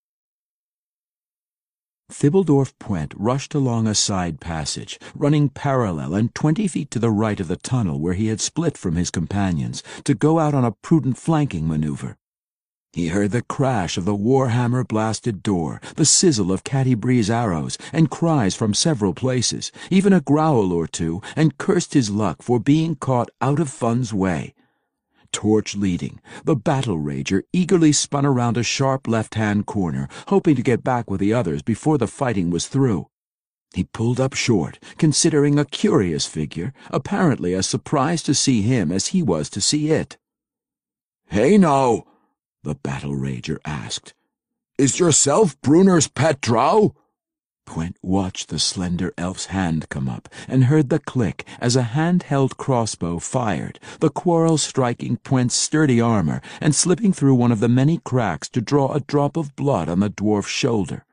S1: Thibbledorf Pwent rushed along a side passage, running parallel and twenty feet to the right of the tunnel where he had split from his companions, to go out on a prudent flanking maneuver. He heard the crash of the warhammer-blasted door, the sizzle of Catti-brie's arrows, and cries from several places, even a growl or two, and cursed his luck for being caught out of Fun's way. Torch leading, the battle rager eagerly spun around a sharp left-hand corner, hoping to get back with the others before the fighting was through. He pulled up short, considering a curious figure, apparently as surprised to see him as he was to see it. "Hey now," the battle rager asked. "Is yourself Bruner's pet drow?" Pwent watched the slender elf's hand come up, and heard the click as a hand-held crossbow fired, the quarrel striking Pwent's sturdy armor and slipping through one of the many cracks to draw a drop of blood on the dwarf's shoulder.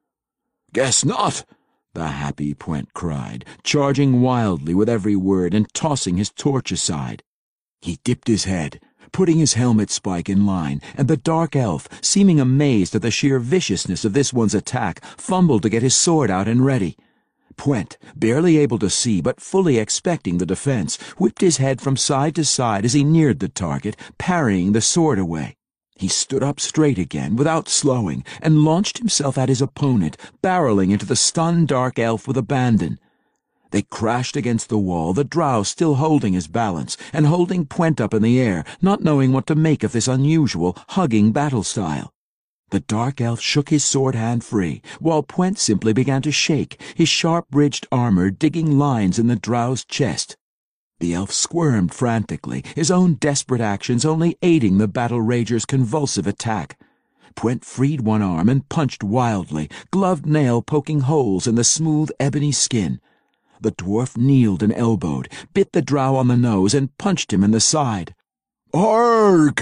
S1: "Guess not," the happy Pwent cried, charging wildly with every word and tossing his torch aside. He dipped his head, putting his helmet spike in line, and the dark elf, seeming amazed at the sheer viciousness of this one's attack, fumbled to get his sword out and ready. Pwent, barely able to see but fully expecting the defense, whipped his head from side to side as he neared the target, parrying the sword away. He stood up straight again, without slowing, and launched himself at his opponent, barreling into the stunned dark elf with abandon. They crashed against the wall, the drow still holding his balance, and holding Pwent up in the air, not knowing what to make of this unusual, hugging battle style. The dark elf shook his sword hand free, while Pwent simply began to shake, his sharp-ridged armor digging lines in the drow's chest. The elf squirmed frantically, his own desperate actions only aiding the battle rager's convulsive attack. Pwent freed one arm and punched wildly, gloved nail poking holes in the smooth ebony skin. The dwarf kneeled and elbowed, bit the drow on the nose, and punched him in the side. "Arg!"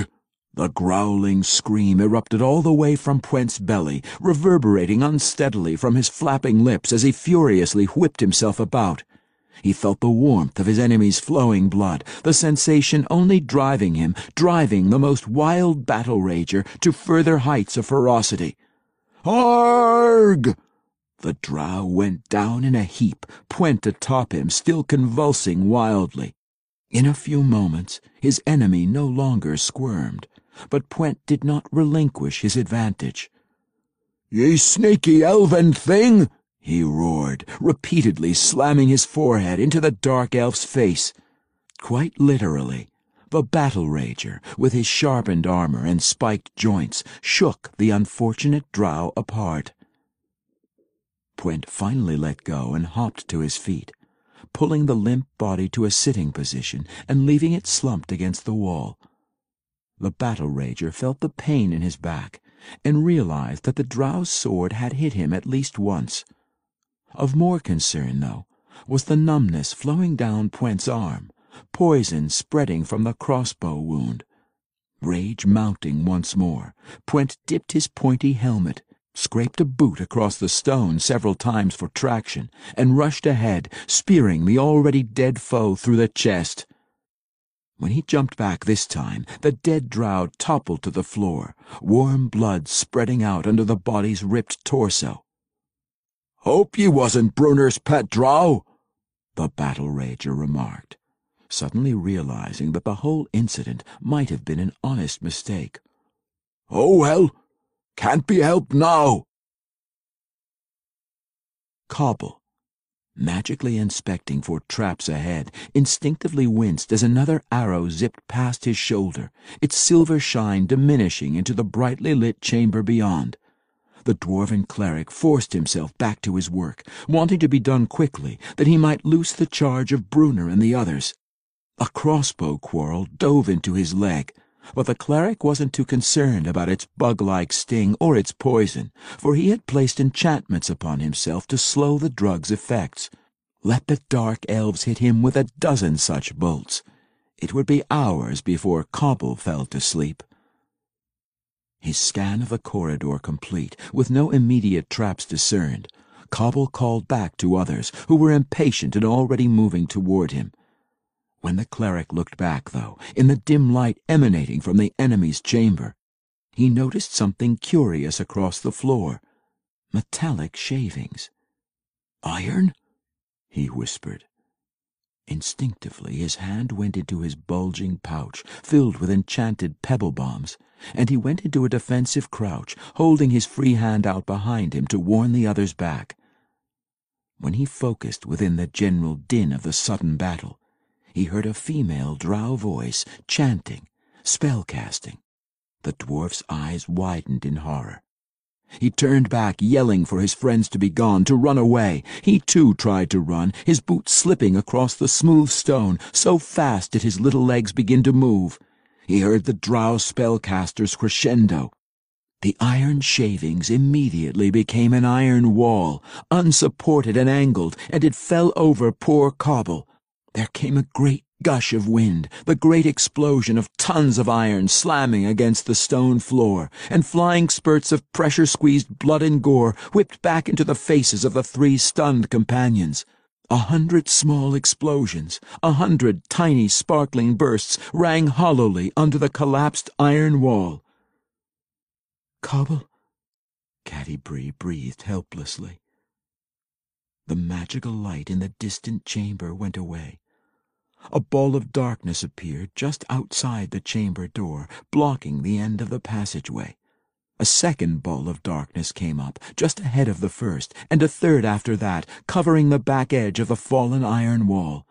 S1: The growling scream erupted all the way from Pwent's belly, reverberating unsteadily from his flapping lips as he furiously whipped himself about. He felt the warmth of his enemy's flowing blood, the sensation only driving him, driving the most wild battle rager to further heights of ferocity. "Arg!" The drow went down in a heap, Pwent atop him, still convulsing wildly. In a few moments, his enemy no longer squirmed, but Pwent did not relinquish his advantage. "Ye sneaky elven thing!" he roared, repeatedly slamming his forehead into the dark elf's face. Quite literally, the battle rager, with his sharpened armor and spiked joints, shook the unfortunate drow apart. Pwent finally let go and hopped to his feet, pulling the limp body to a sitting position and leaving it slumped against the wall. The battle rager felt the pain in his back and realized that the drow's sword had hit him at least once. Of more concern, though, was the numbness flowing down Pwent's arm, poison spreading from the crossbow wound. Rage mounting once more, Pwent dipped his pointy helmet, scraped a boot across the stone several times for traction, and rushed ahead, spearing the already dead foe through the chest. When he jumped back this time, the dead drow toppled to the floor, warm blood spreading out under the body's ripped torso. "Hope ye wasn't Brunner's pet drow," the battle rager remarked, suddenly realizing that the whole incident might have been an honest mistake. "Oh well, can't be helped now." Cobble, magically inspecting for traps ahead, instinctively winced as another arrow zipped past his shoulder, its silver shine diminishing into the brightly lit chamber beyond. The dwarven cleric forced himself back to his work, wanting to be done quickly, that he might loose the charge of Brunner and the others. A crossbow quarrel dove into his leg, but the cleric wasn't too concerned about its bug-like sting or its poison, for he had placed enchantments upon himself to slow the drug's effects. Let the dark elves hit him with a dozen such bolts. It would be hours before Cobble fell to sleep. His scan of the corridor complete, with no immediate traps discerned, Cobble called back to others who were impatient and already moving toward him. When the cleric looked back, though, in the dim light emanating from the enemy's chamber, he noticed something curious across the floor. Metallic shavings. "Iron?" he whispered. Instinctively his hand went into his bulging pouch, filled with enchanted pebble bombs, and he went into a defensive crouch, holding his free hand out behind him to warn the others back. When he focused within the general din of the sudden battle, he heard a female drow voice chanting, spell-casting. The dwarf's eyes widened in horror. He turned back, yelling for his friends to be gone, to run away. He too tried to run, his boots slipping across the smooth stone, so fast did his little legs begin to move. He heard the drow spellcasters crescendo. The iron shavings immediately became an iron wall, unsupported and angled, and it fell over poor Cobble. There came a great gush of wind, the great explosion of tons of iron slamming against the stone floor, and flying spurts of pressure-squeezed blood and gore whipped back into the faces of the three stunned companions. A hundred small explosions, a hundred tiny sparkling bursts rang hollowly under the collapsed iron wall. "Cobble?" Catti-brie breathed helplessly. The magical light in the distant chamber went away. A ball of darkness appeared just outside the chamber door, blocking the end of the passageway. A second ball of darkness came up, just ahead of the first, and a third after that, covering the back edge of the fallen iron wall.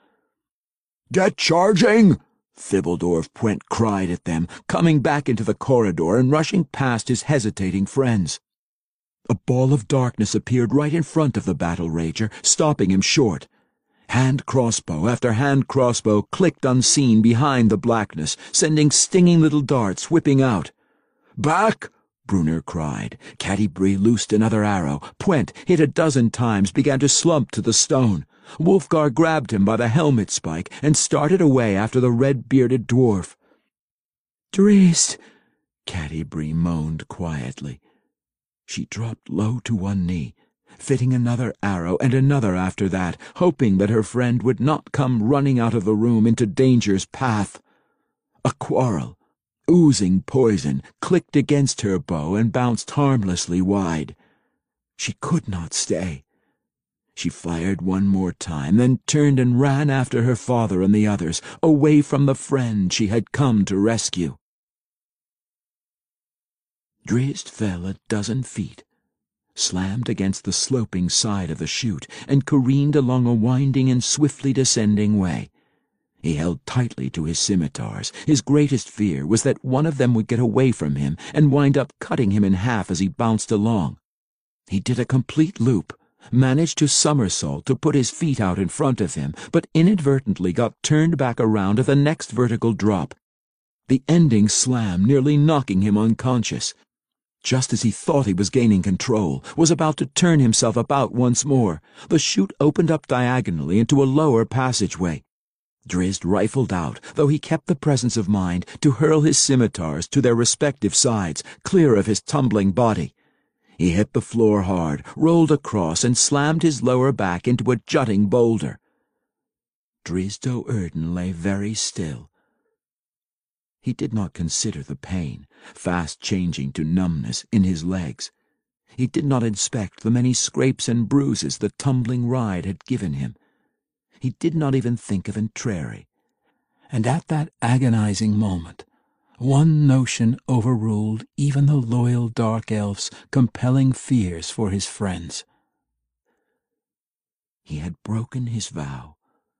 S1: "Get charging!" Thibbledorf Pwent cried at them, coming back into the corridor and rushing past his hesitating friends. A ball of darkness appeared right in front of the battle rager, stopping him short. Hand crossbow after hand crossbow clicked unseen behind the blackness, sending stinging little darts whipping out. "Back!" Brunner cried. Catti-brie loosed another arrow. Pwent, hit a dozen times, began to slump to the stone. Wulfgar grabbed him by the helmet spike and started away after the red-bearded dwarf. "Drizzt!" Catti-brie moaned quietly. She dropped low to one knee, fitting another arrow and another after that, hoping that her friend would not come running out of the room into danger's path. A quarrel, oozing poison, clicked against her bow and bounced harmlessly wide. She could not stay. She fired one more time, then turned and ran after her father and the others, away from the friend she had come to rescue. Drizzt fell a dozen feet, slammed against the sloping side of the chute, and careened along a winding and swiftly descending way. He held tightly to his scimitars. His greatest fear was that one of them would get away from him and wind up cutting him in half as he bounced along. He did a complete loop, managed to somersault to put his feet out in front of him, but inadvertently got turned back around at the next vertical drop, the ending slam nearly knocking him unconscious. Just as he thought he was gaining control, was about to turn himself about once more, the chute opened up diagonally into a lower passageway. Drizzt rifled out, though he kept the presence of mind to hurl his scimitars to their respective sides, clear of his tumbling body. He hit the floor hard, rolled across, and slammed his lower back into a jutting boulder. Drizzt Do'Urden lay very still. He did not consider the pain, fast changing to numbness, in his legs. He did not inspect the many scrapes and bruises the tumbling ride had given him. He did not even think of Entreri. And at that agonizing moment, one notion overruled even the loyal Dark Elf's compelling fears for his friends. He had broken his vow.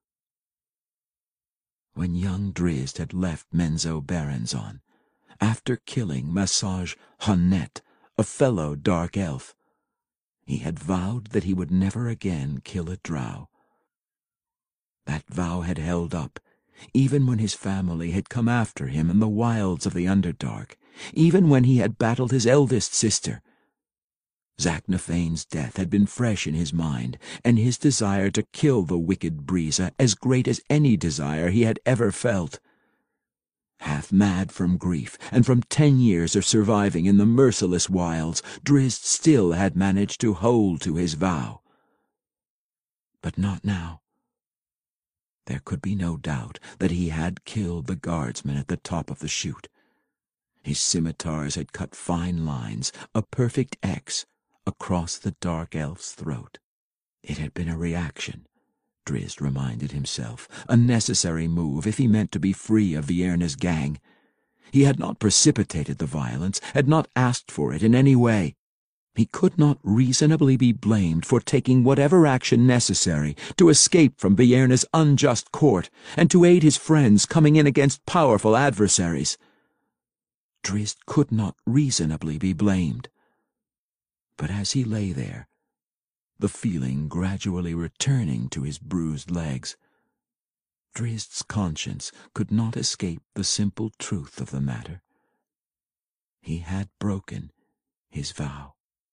S1: When young Drizzt had left Menzoberranzan, after killing Masaj Hannet, a fellow Dark Elf, he had vowed that he would never again kill a drow. That vow had held up, even when his family had come after him in the wilds of the Underdark, even when he had battled his eldest sister. Zaknafeyn's death had been fresh in his mind, and his desire to kill the wicked Briza as great as any desire he had ever felt. Half mad from grief, and from ten years of surviving in the merciless wilds, Drizzt still had managed to hold to his vow. But not now. There could be no doubt that he had killed the guardsman at the top of the chute. His scimitars had cut fine lines, a perfect X, across the Dark Elf's throat. It had been a reaction, Drizzt reminded himself, a necessary move if he meant to be free of Vierna's gang. He had not precipitated the violence, had not asked for it in any way. He could not reasonably be blamed for taking whatever action necessary to escape from Vierna's unjust court and to aid his friends coming in against powerful adversaries. Drizzt could not reasonably be blamed. But as he lay there, the feeling gradually returning to his bruised legs, Drizzt's conscience could not escape the simple truth of the matter. He had broken his vow.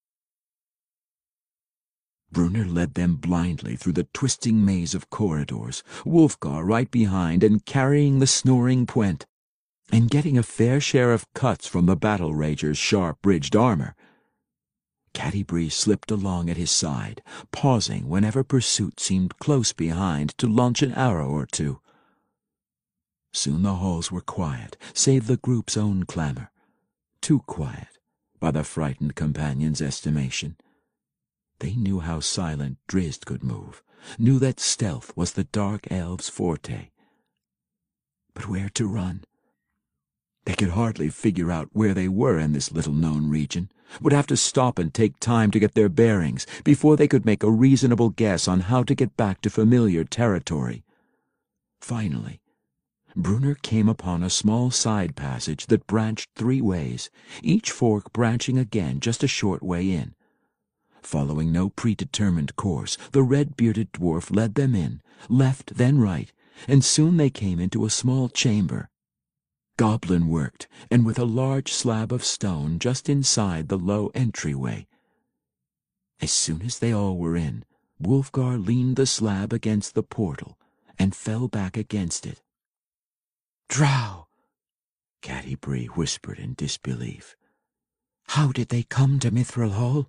S1: Brunner led them blindly through the twisting maze of corridors, Wulfgar right behind and carrying the snoring Pwent, and getting a fair share of cuts from the battle rager's sharp-ridged armor. Catti-brie slipped along at his side, pausing whenever pursuit seemed close behind to launch an arrow or two. Soon the halls were quiet, save the group's own clamor. Too quiet, by the frightened companion's estimation. They knew how silent Drizzt could move, knew that stealth was the Dark Elves' forte. But where to run? They could hardly figure out where they were in this little-known region, would have to stop and take time to get their bearings before they could make a reasonable guess on how to get back to familiar territory. Finally, Brunner came upon a small side passage that branched three ways, each fork branching again just a short way in. Following no predetermined course, the red-bearded dwarf led them in, left then right, and soon they came into a small chamber, goblin-worked, and with a large slab of stone just inside the low entryway. As soon as they all were in, Wulfgar leaned the slab against the portal and fell back against it. "Drow!" Catti-brie whispered in disbelief. "How did they come to Mithril Hall?"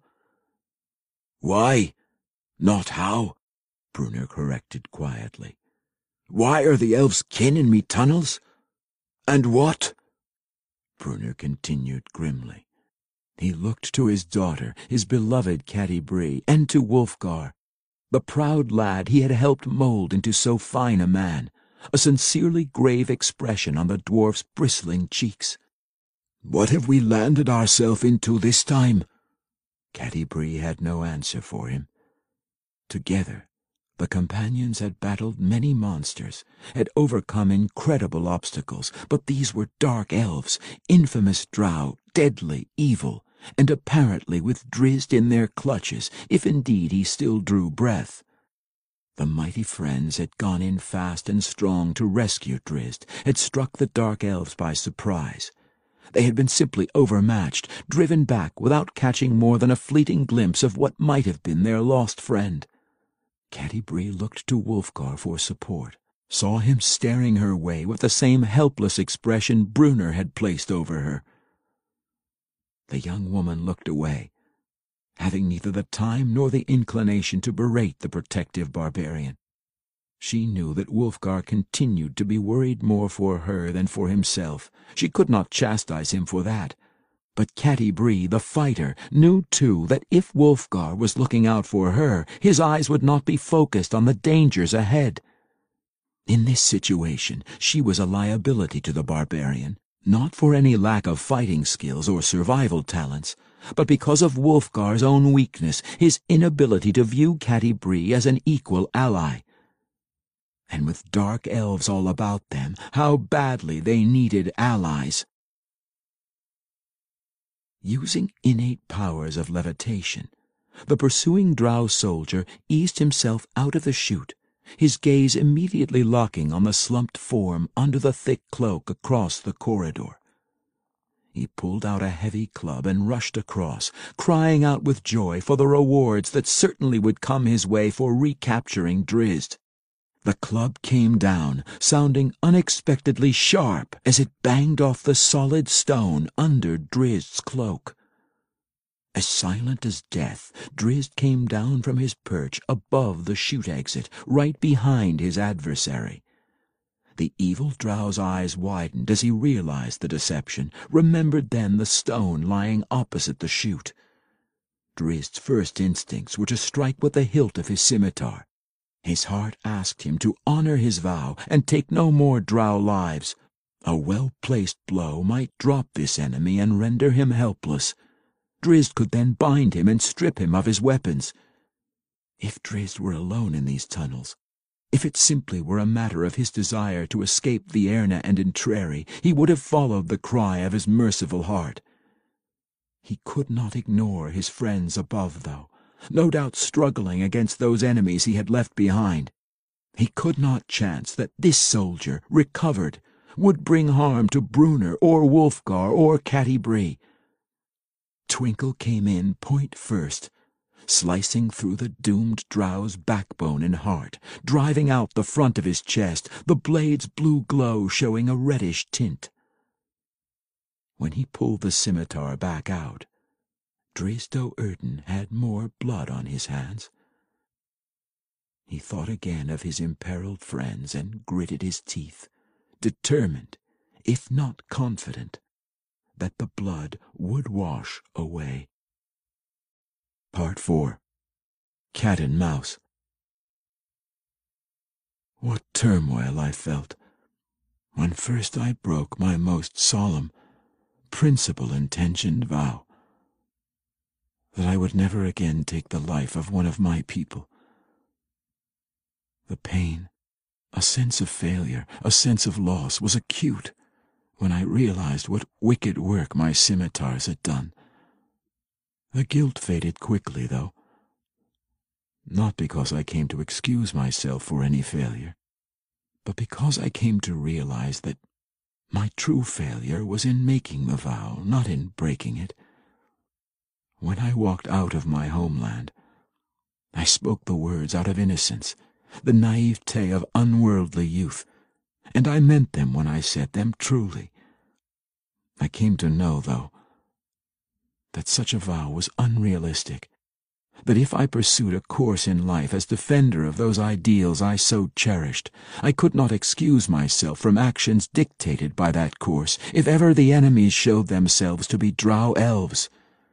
S2: "Why, not how," Bruenor corrected quietly. "Why are the elves kin in me tunnels? And what?" Bruenor continued grimly. He looked to his daughter, his beloved Catti-brie, and to Wulfgar, the proud lad he had helped mold into so fine a man, a sincerely grave expression on the dwarf's bristling cheeks. "What have we landed ourselves into this time?" Catti-brie had no answer for him. Together, the companions had battled many monsters, had overcome incredible obstacles, but these were dark elves, infamous drow, deadly, evil, and apparently with Drizzt in their clutches, if indeed he still drew breath. The mighty friends had gone in fast and strong to rescue Drizzt, had struck the dark elves by surprise. They had been simply overmatched, driven back without catching more than a fleeting glimpse of what might have been their lost friend. Catti-brie looked to Wulfgar for support, saw him staring her way with the same helpless expression Bruenor had placed over her. The young woman looked away, having neither the time nor the inclination to berate the protective barbarian. She knew that Wulfgar continued to be worried more for her than for himself. She could not chastise him for that. But Catti-brie, the fighter, knew too that if Wulfgar was looking out for her, his eyes would not be focused on the dangers ahead. In this situation, she was a liability to the barbarian, not for any lack of fighting skills or survival talents, but because of Wulfgar's own weakness, his inability to view Catti-brie as an equal ally. And with dark elves all about them, how badly they needed allies. Using innate powers of levitation, the pursuing drow soldier eased himself out of the chute, his gaze immediately locking on the slumped form under the thick cloak across the corridor. He pulled out a heavy club and rushed across, crying out with joy for the rewards that certainly would come his way for recapturing Drizzt. The club came down, sounding unexpectedly sharp as it banged off the solid stone under Drizzt's cloak. As silent as death, Drizzt came down from his perch above the chute exit, right behind his adversary. The evil drow's eyes widened as he realized the deception, remembered then the stone lying opposite the chute. Drizzt's first instincts were to strike with the hilt of his scimitar. His heart asked him to honor his vow and take no more drow lives. A well-placed blow might drop this enemy and render him helpless. Drizzt could then bind him and strip him of his weapons. If Drizzt were alone in these tunnels, if it simply were a matter of his desire to escape Vienna and Entreri, he would have followed the cry of his merciful heart. He could not ignore his friends above, though, no doubt struggling against those enemies he had left behind. He could not chance that this soldier, recovered, would bring harm to Bruenor or Wulfgar or Catti-brie. Twinkle came in point first, slicing through the doomed drow's backbone and heart, driving out the front of his chest, the blade's blue glow showing a reddish tint. When he pulled the scimitar back out, Drizzt Do'Urden had more blood on his hands. He thought again of his imperiled friends and gritted his teeth, determined, if not confident, that the blood would wash away. Part four. Cat and Mouse. What turmoil I felt when first I broke my most solemn, principle-intentioned vow that I would never again take the life of one of my people. The pain, a sense of failure, a sense of loss, was acute when I realized what wicked work my scimitars had done. The guilt faded quickly, though, not because I came to excuse myself for any failure, but because I came to realize that my true failure was in making the vow, not in breaking it. When I walked out of my homeland, I spoke the words out of innocence, the naivete of unworldly youth, and I meant them when I said them truly. I came to know, though, that such a vow was unrealistic, that if I pursued a course in life as defender of those ideals I so cherished, I could not excuse myself from actions dictated by that course if ever the enemies showed themselves to be drow elves.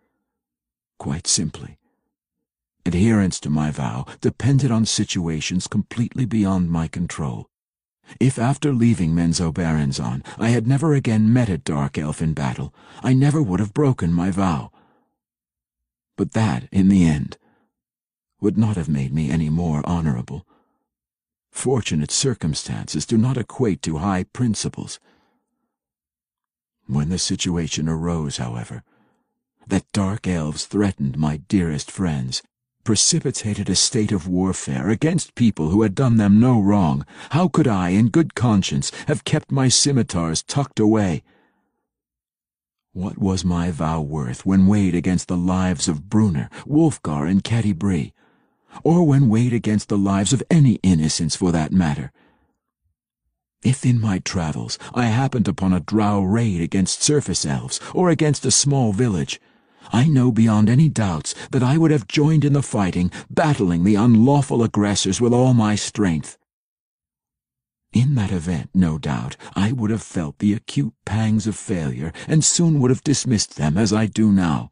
S2: Quite simply, adherence to my vow depended on situations completely beyond my control. If after leaving Menzoberranzan I had never again met a dark elf in battle, I never would have broken my vow. But that, in the end, would not have made me any more honorable. Fortunate circumstances do not equate to high principles. When the situation arose, however, that dark elves threatened my dearest friends, precipitated a state of warfare against people who had done them no wrong, how could I, in good conscience, have kept my scimitars tucked away? What was my vow worth when weighed against the lives of Brunner, Wulfgar, and Catti-brie, or when weighed against the lives of any innocents for that matter? If in my travels I happened upon a drow raid against surface elves or against a small village, I know beyond any doubts that I would have joined in the fighting, battling the unlawful aggressors with all my strength. In that event, no doubt, I would have felt the acute pangs of failure and soon would have dismissed them as I do now.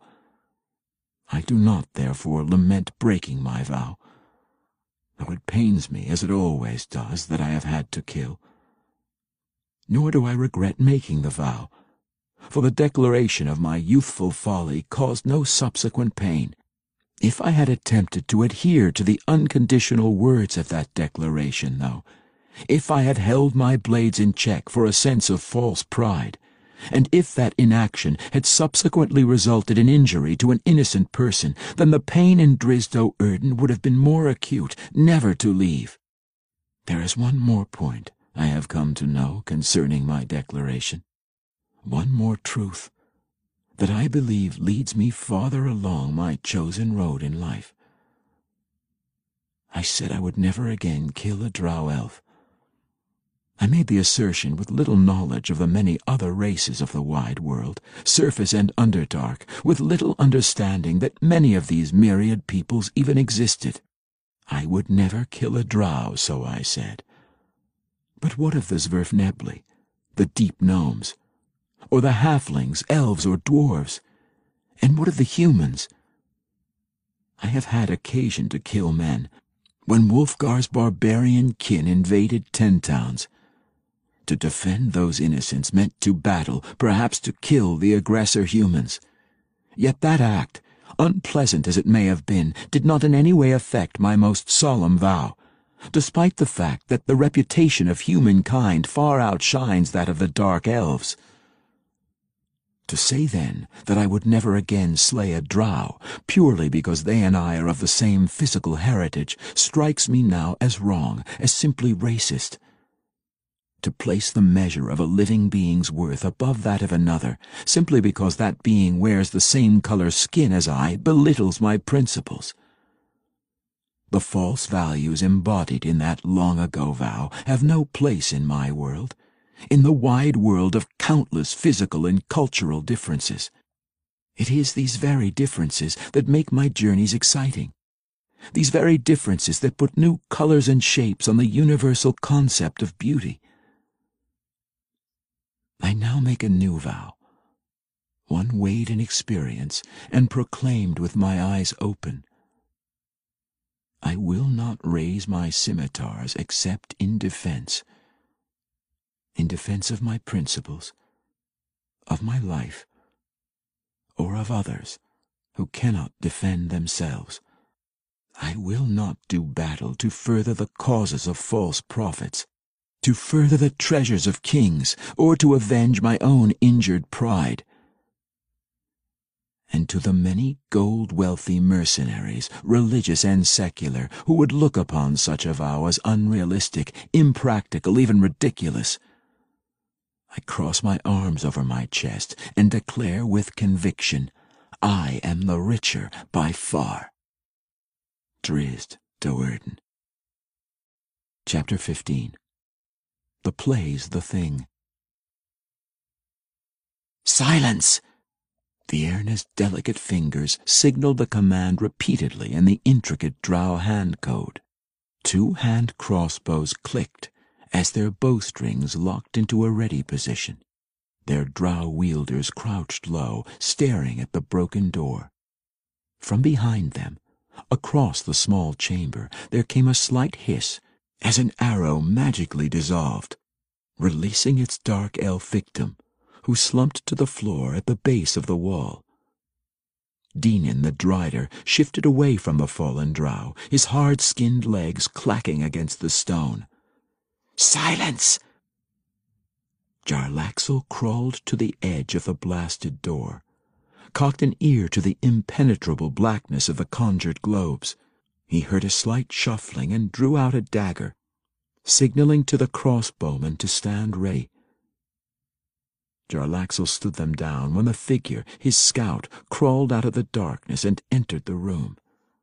S2: I do not, therefore, lament breaking my vow, though it pains me, as it always does, that I have had to kill. Nor do I regret making the vow, for the declaration of my youthful folly caused no subsequent pain. If I had attempted to adhere to the unconditional words of that declaration, though, if I had held my blades in check for a sense of false pride, and if that inaction had subsequently resulted in injury to an innocent person, then the pain in Drizzt Do'Urden would have been more acute, never to leave. There is one more point I have come to know concerning my declaration. One more truth that I believe leads me farther along my chosen road in life. I said I would never again kill a drow elf. I made the assertion with little knowledge of the many other races of the wide world, surface and underdark, with little understanding that many of these myriad peoples even existed. I would never kill a drow, so I said. But what of the Zwerfnebli, the deep gnomes, or the halflings, elves, or dwarves? And what of the humans? I have had occasion to kill men. When Wulfgar's barbarian kin invaded ten towns, to defend those innocents meant to battle, perhaps to kill the aggressor humans. Yet that act, unpleasant as it may have been, did not in any way affect my most solemn vow, despite the fact that the reputation of humankind far outshines that of the dark elves. To say, then, that I would never again slay a drow, purely because they and I are of the same physical heritage, strikes me now as wrong, as simply racist. To place the measure of a living being's worth above that of another, simply because that being wears the same color skin as I, belittles my principles. The false values embodied in that long-ago vow have no place in my world, in the wide world of countless physical and cultural differences. It is these very differences that make my journeys exciting. These very differences that put new colors and shapes on the universal concept of beauty. I now make a new vow, one weighed in experience and proclaimed with my eyes open. I will not raise my scimitars except in defense, in defense of my principles, of my life, or of others who cannot defend themselves. I will not do battle to further the causes of false prophets, to further the treasures of kings, or to avenge my own injured pride. And to the many gold-wealthy mercenaries, religious and secular, who would look upon such a vow as unrealistic, impractical, even ridiculous, I cross my arms over my chest and declare with conviction, I am the richer by far. Drizzt Do'Urden. Chapter fifteen. The Play's the Thing. Silence!
S1: Vierna's delicate fingers signaled the command repeatedly in the intricate drow hand code. Two hand crossbows clicked as their bowstrings locked into a ready position. Their drow wielders crouched low, staring at the broken door. From behind them, across the small chamber, there came a slight hiss as an arrow magically dissolved, releasing its dark elf victim, who slumped to the floor at the base of the wall. Dinan the Drider shifted away from the fallen drow, his hard-skinned legs clacking against the stone.
S2: Silence!
S1: Jarlaxle crawled to the edge of the blasted door, cocked an ear to the impenetrable blackness of the conjured globes. He heard a slight shuffling and drew out a dagger, signaling to the crossbowmen to stand ready. Jarlaxle stood them down when the figure, his scout, crawled out of the darkness and entered the room.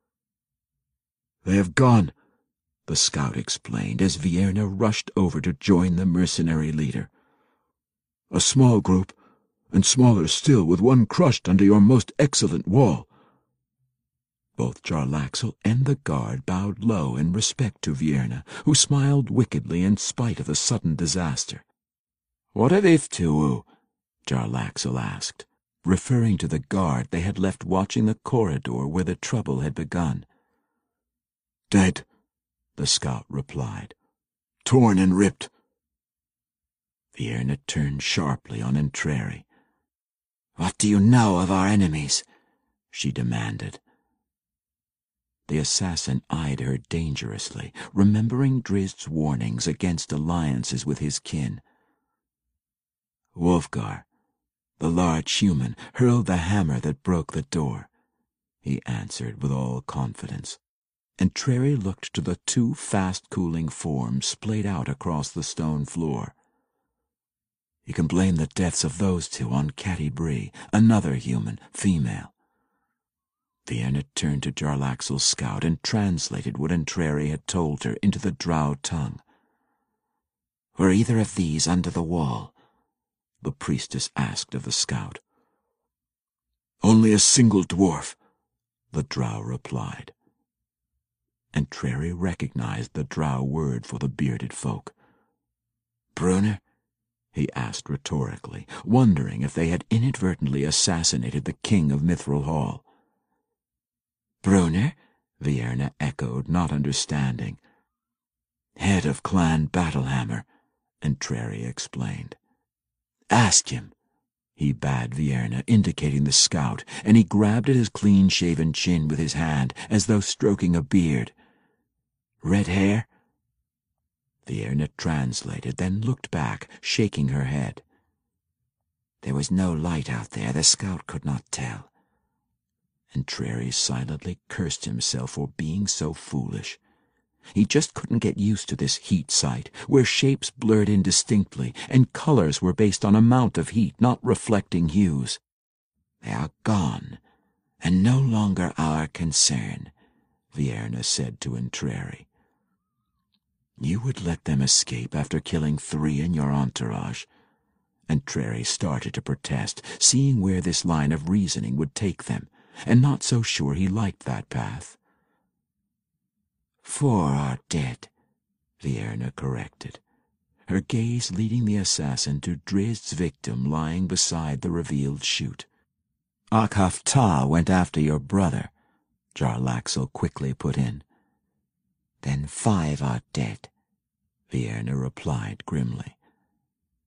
S2: "They have gone," the scout explained as Vierna rushed over to join the mercenary leader. "A small group, and smaller still, with one crushed under your most excellent wall." Both Jarlaxle and the guard bowed low in respect to Vierna, who smiled wickedly in spite of the sudden disaster.
S1: "What of Iftuwu?" Jarlaxle asked, referring to the guard they had left watching the corridor where the trouble had begun.
S2: "Dead,"
S1: the scout replied.
S2: "Torn and ripped."
S1: Vierna turned sharply on Entreri.
S2: "What do you know of our enemies?"
S1: she demanded. The assassin eyed her dangerously, remembering Drizd's warnings against alliances with his kin.
S2: "Wulfgar, the large human, hurled the hammer that broke the door,"
S1: he answered with all confidence. Entreri looked to the two fast-cooling forms splayed out across the stone floor.
S2: "You can blame the deaths of those two on Catti Brie, another human, female."
S1: Vierna turned to Jarlaxle's scout and translated what Entreri had told her into the drow tongue.
S2: "Were either of these under the wall?"
S1: the priestess asked of the scout.
S2: "Only a single dwarf,"
S1: the drow replied. Entreri recognized the drow word for the bearded folk.
S2: "Bruenor?"
S1: he asked rhetorically, wondering if they had inadvertently assassinated the king of Mithril Hall.
S2: "Bruenor?"
S1: Vierna echoed, not understanding.
S2: "Head of Clan Battlehammer,"
S1: Entreri explained.
S2: "Ask him,"
S1: he bade Vierna, indicating the scout, and he grabbed at his clean-shaven chin with his hand, as though stroking a beard.
S2: "Red hair?"
S1: Vierna translated, then looked back, shaking her head.
S2: "There was no light out there. The scout could not tell."
S1: Entreri silently cursed himself for being so foolish. He just couldn't get used to this heat sight, where shapes blurred indistinctly, and colors were based on amount of heat, not reflecting hues.
S2: "They are gone, and no longer our concern,"
S1: Vierna said to Entreri. "You would let them escape after killing three in your entourage?" Entreri started to protest, seeing where this line of reasoning would take them, and not so sure he liked that path.
S2: "Four are dead,"
S1: Vierna corrected, her gaze leading the assassin to Drizd's victim lying beside the revealed chute. "Akhafta went after your brother," Jarlaxle quickly put in.
S2: "Then five are dead,"
S1: Vierna replied grimly.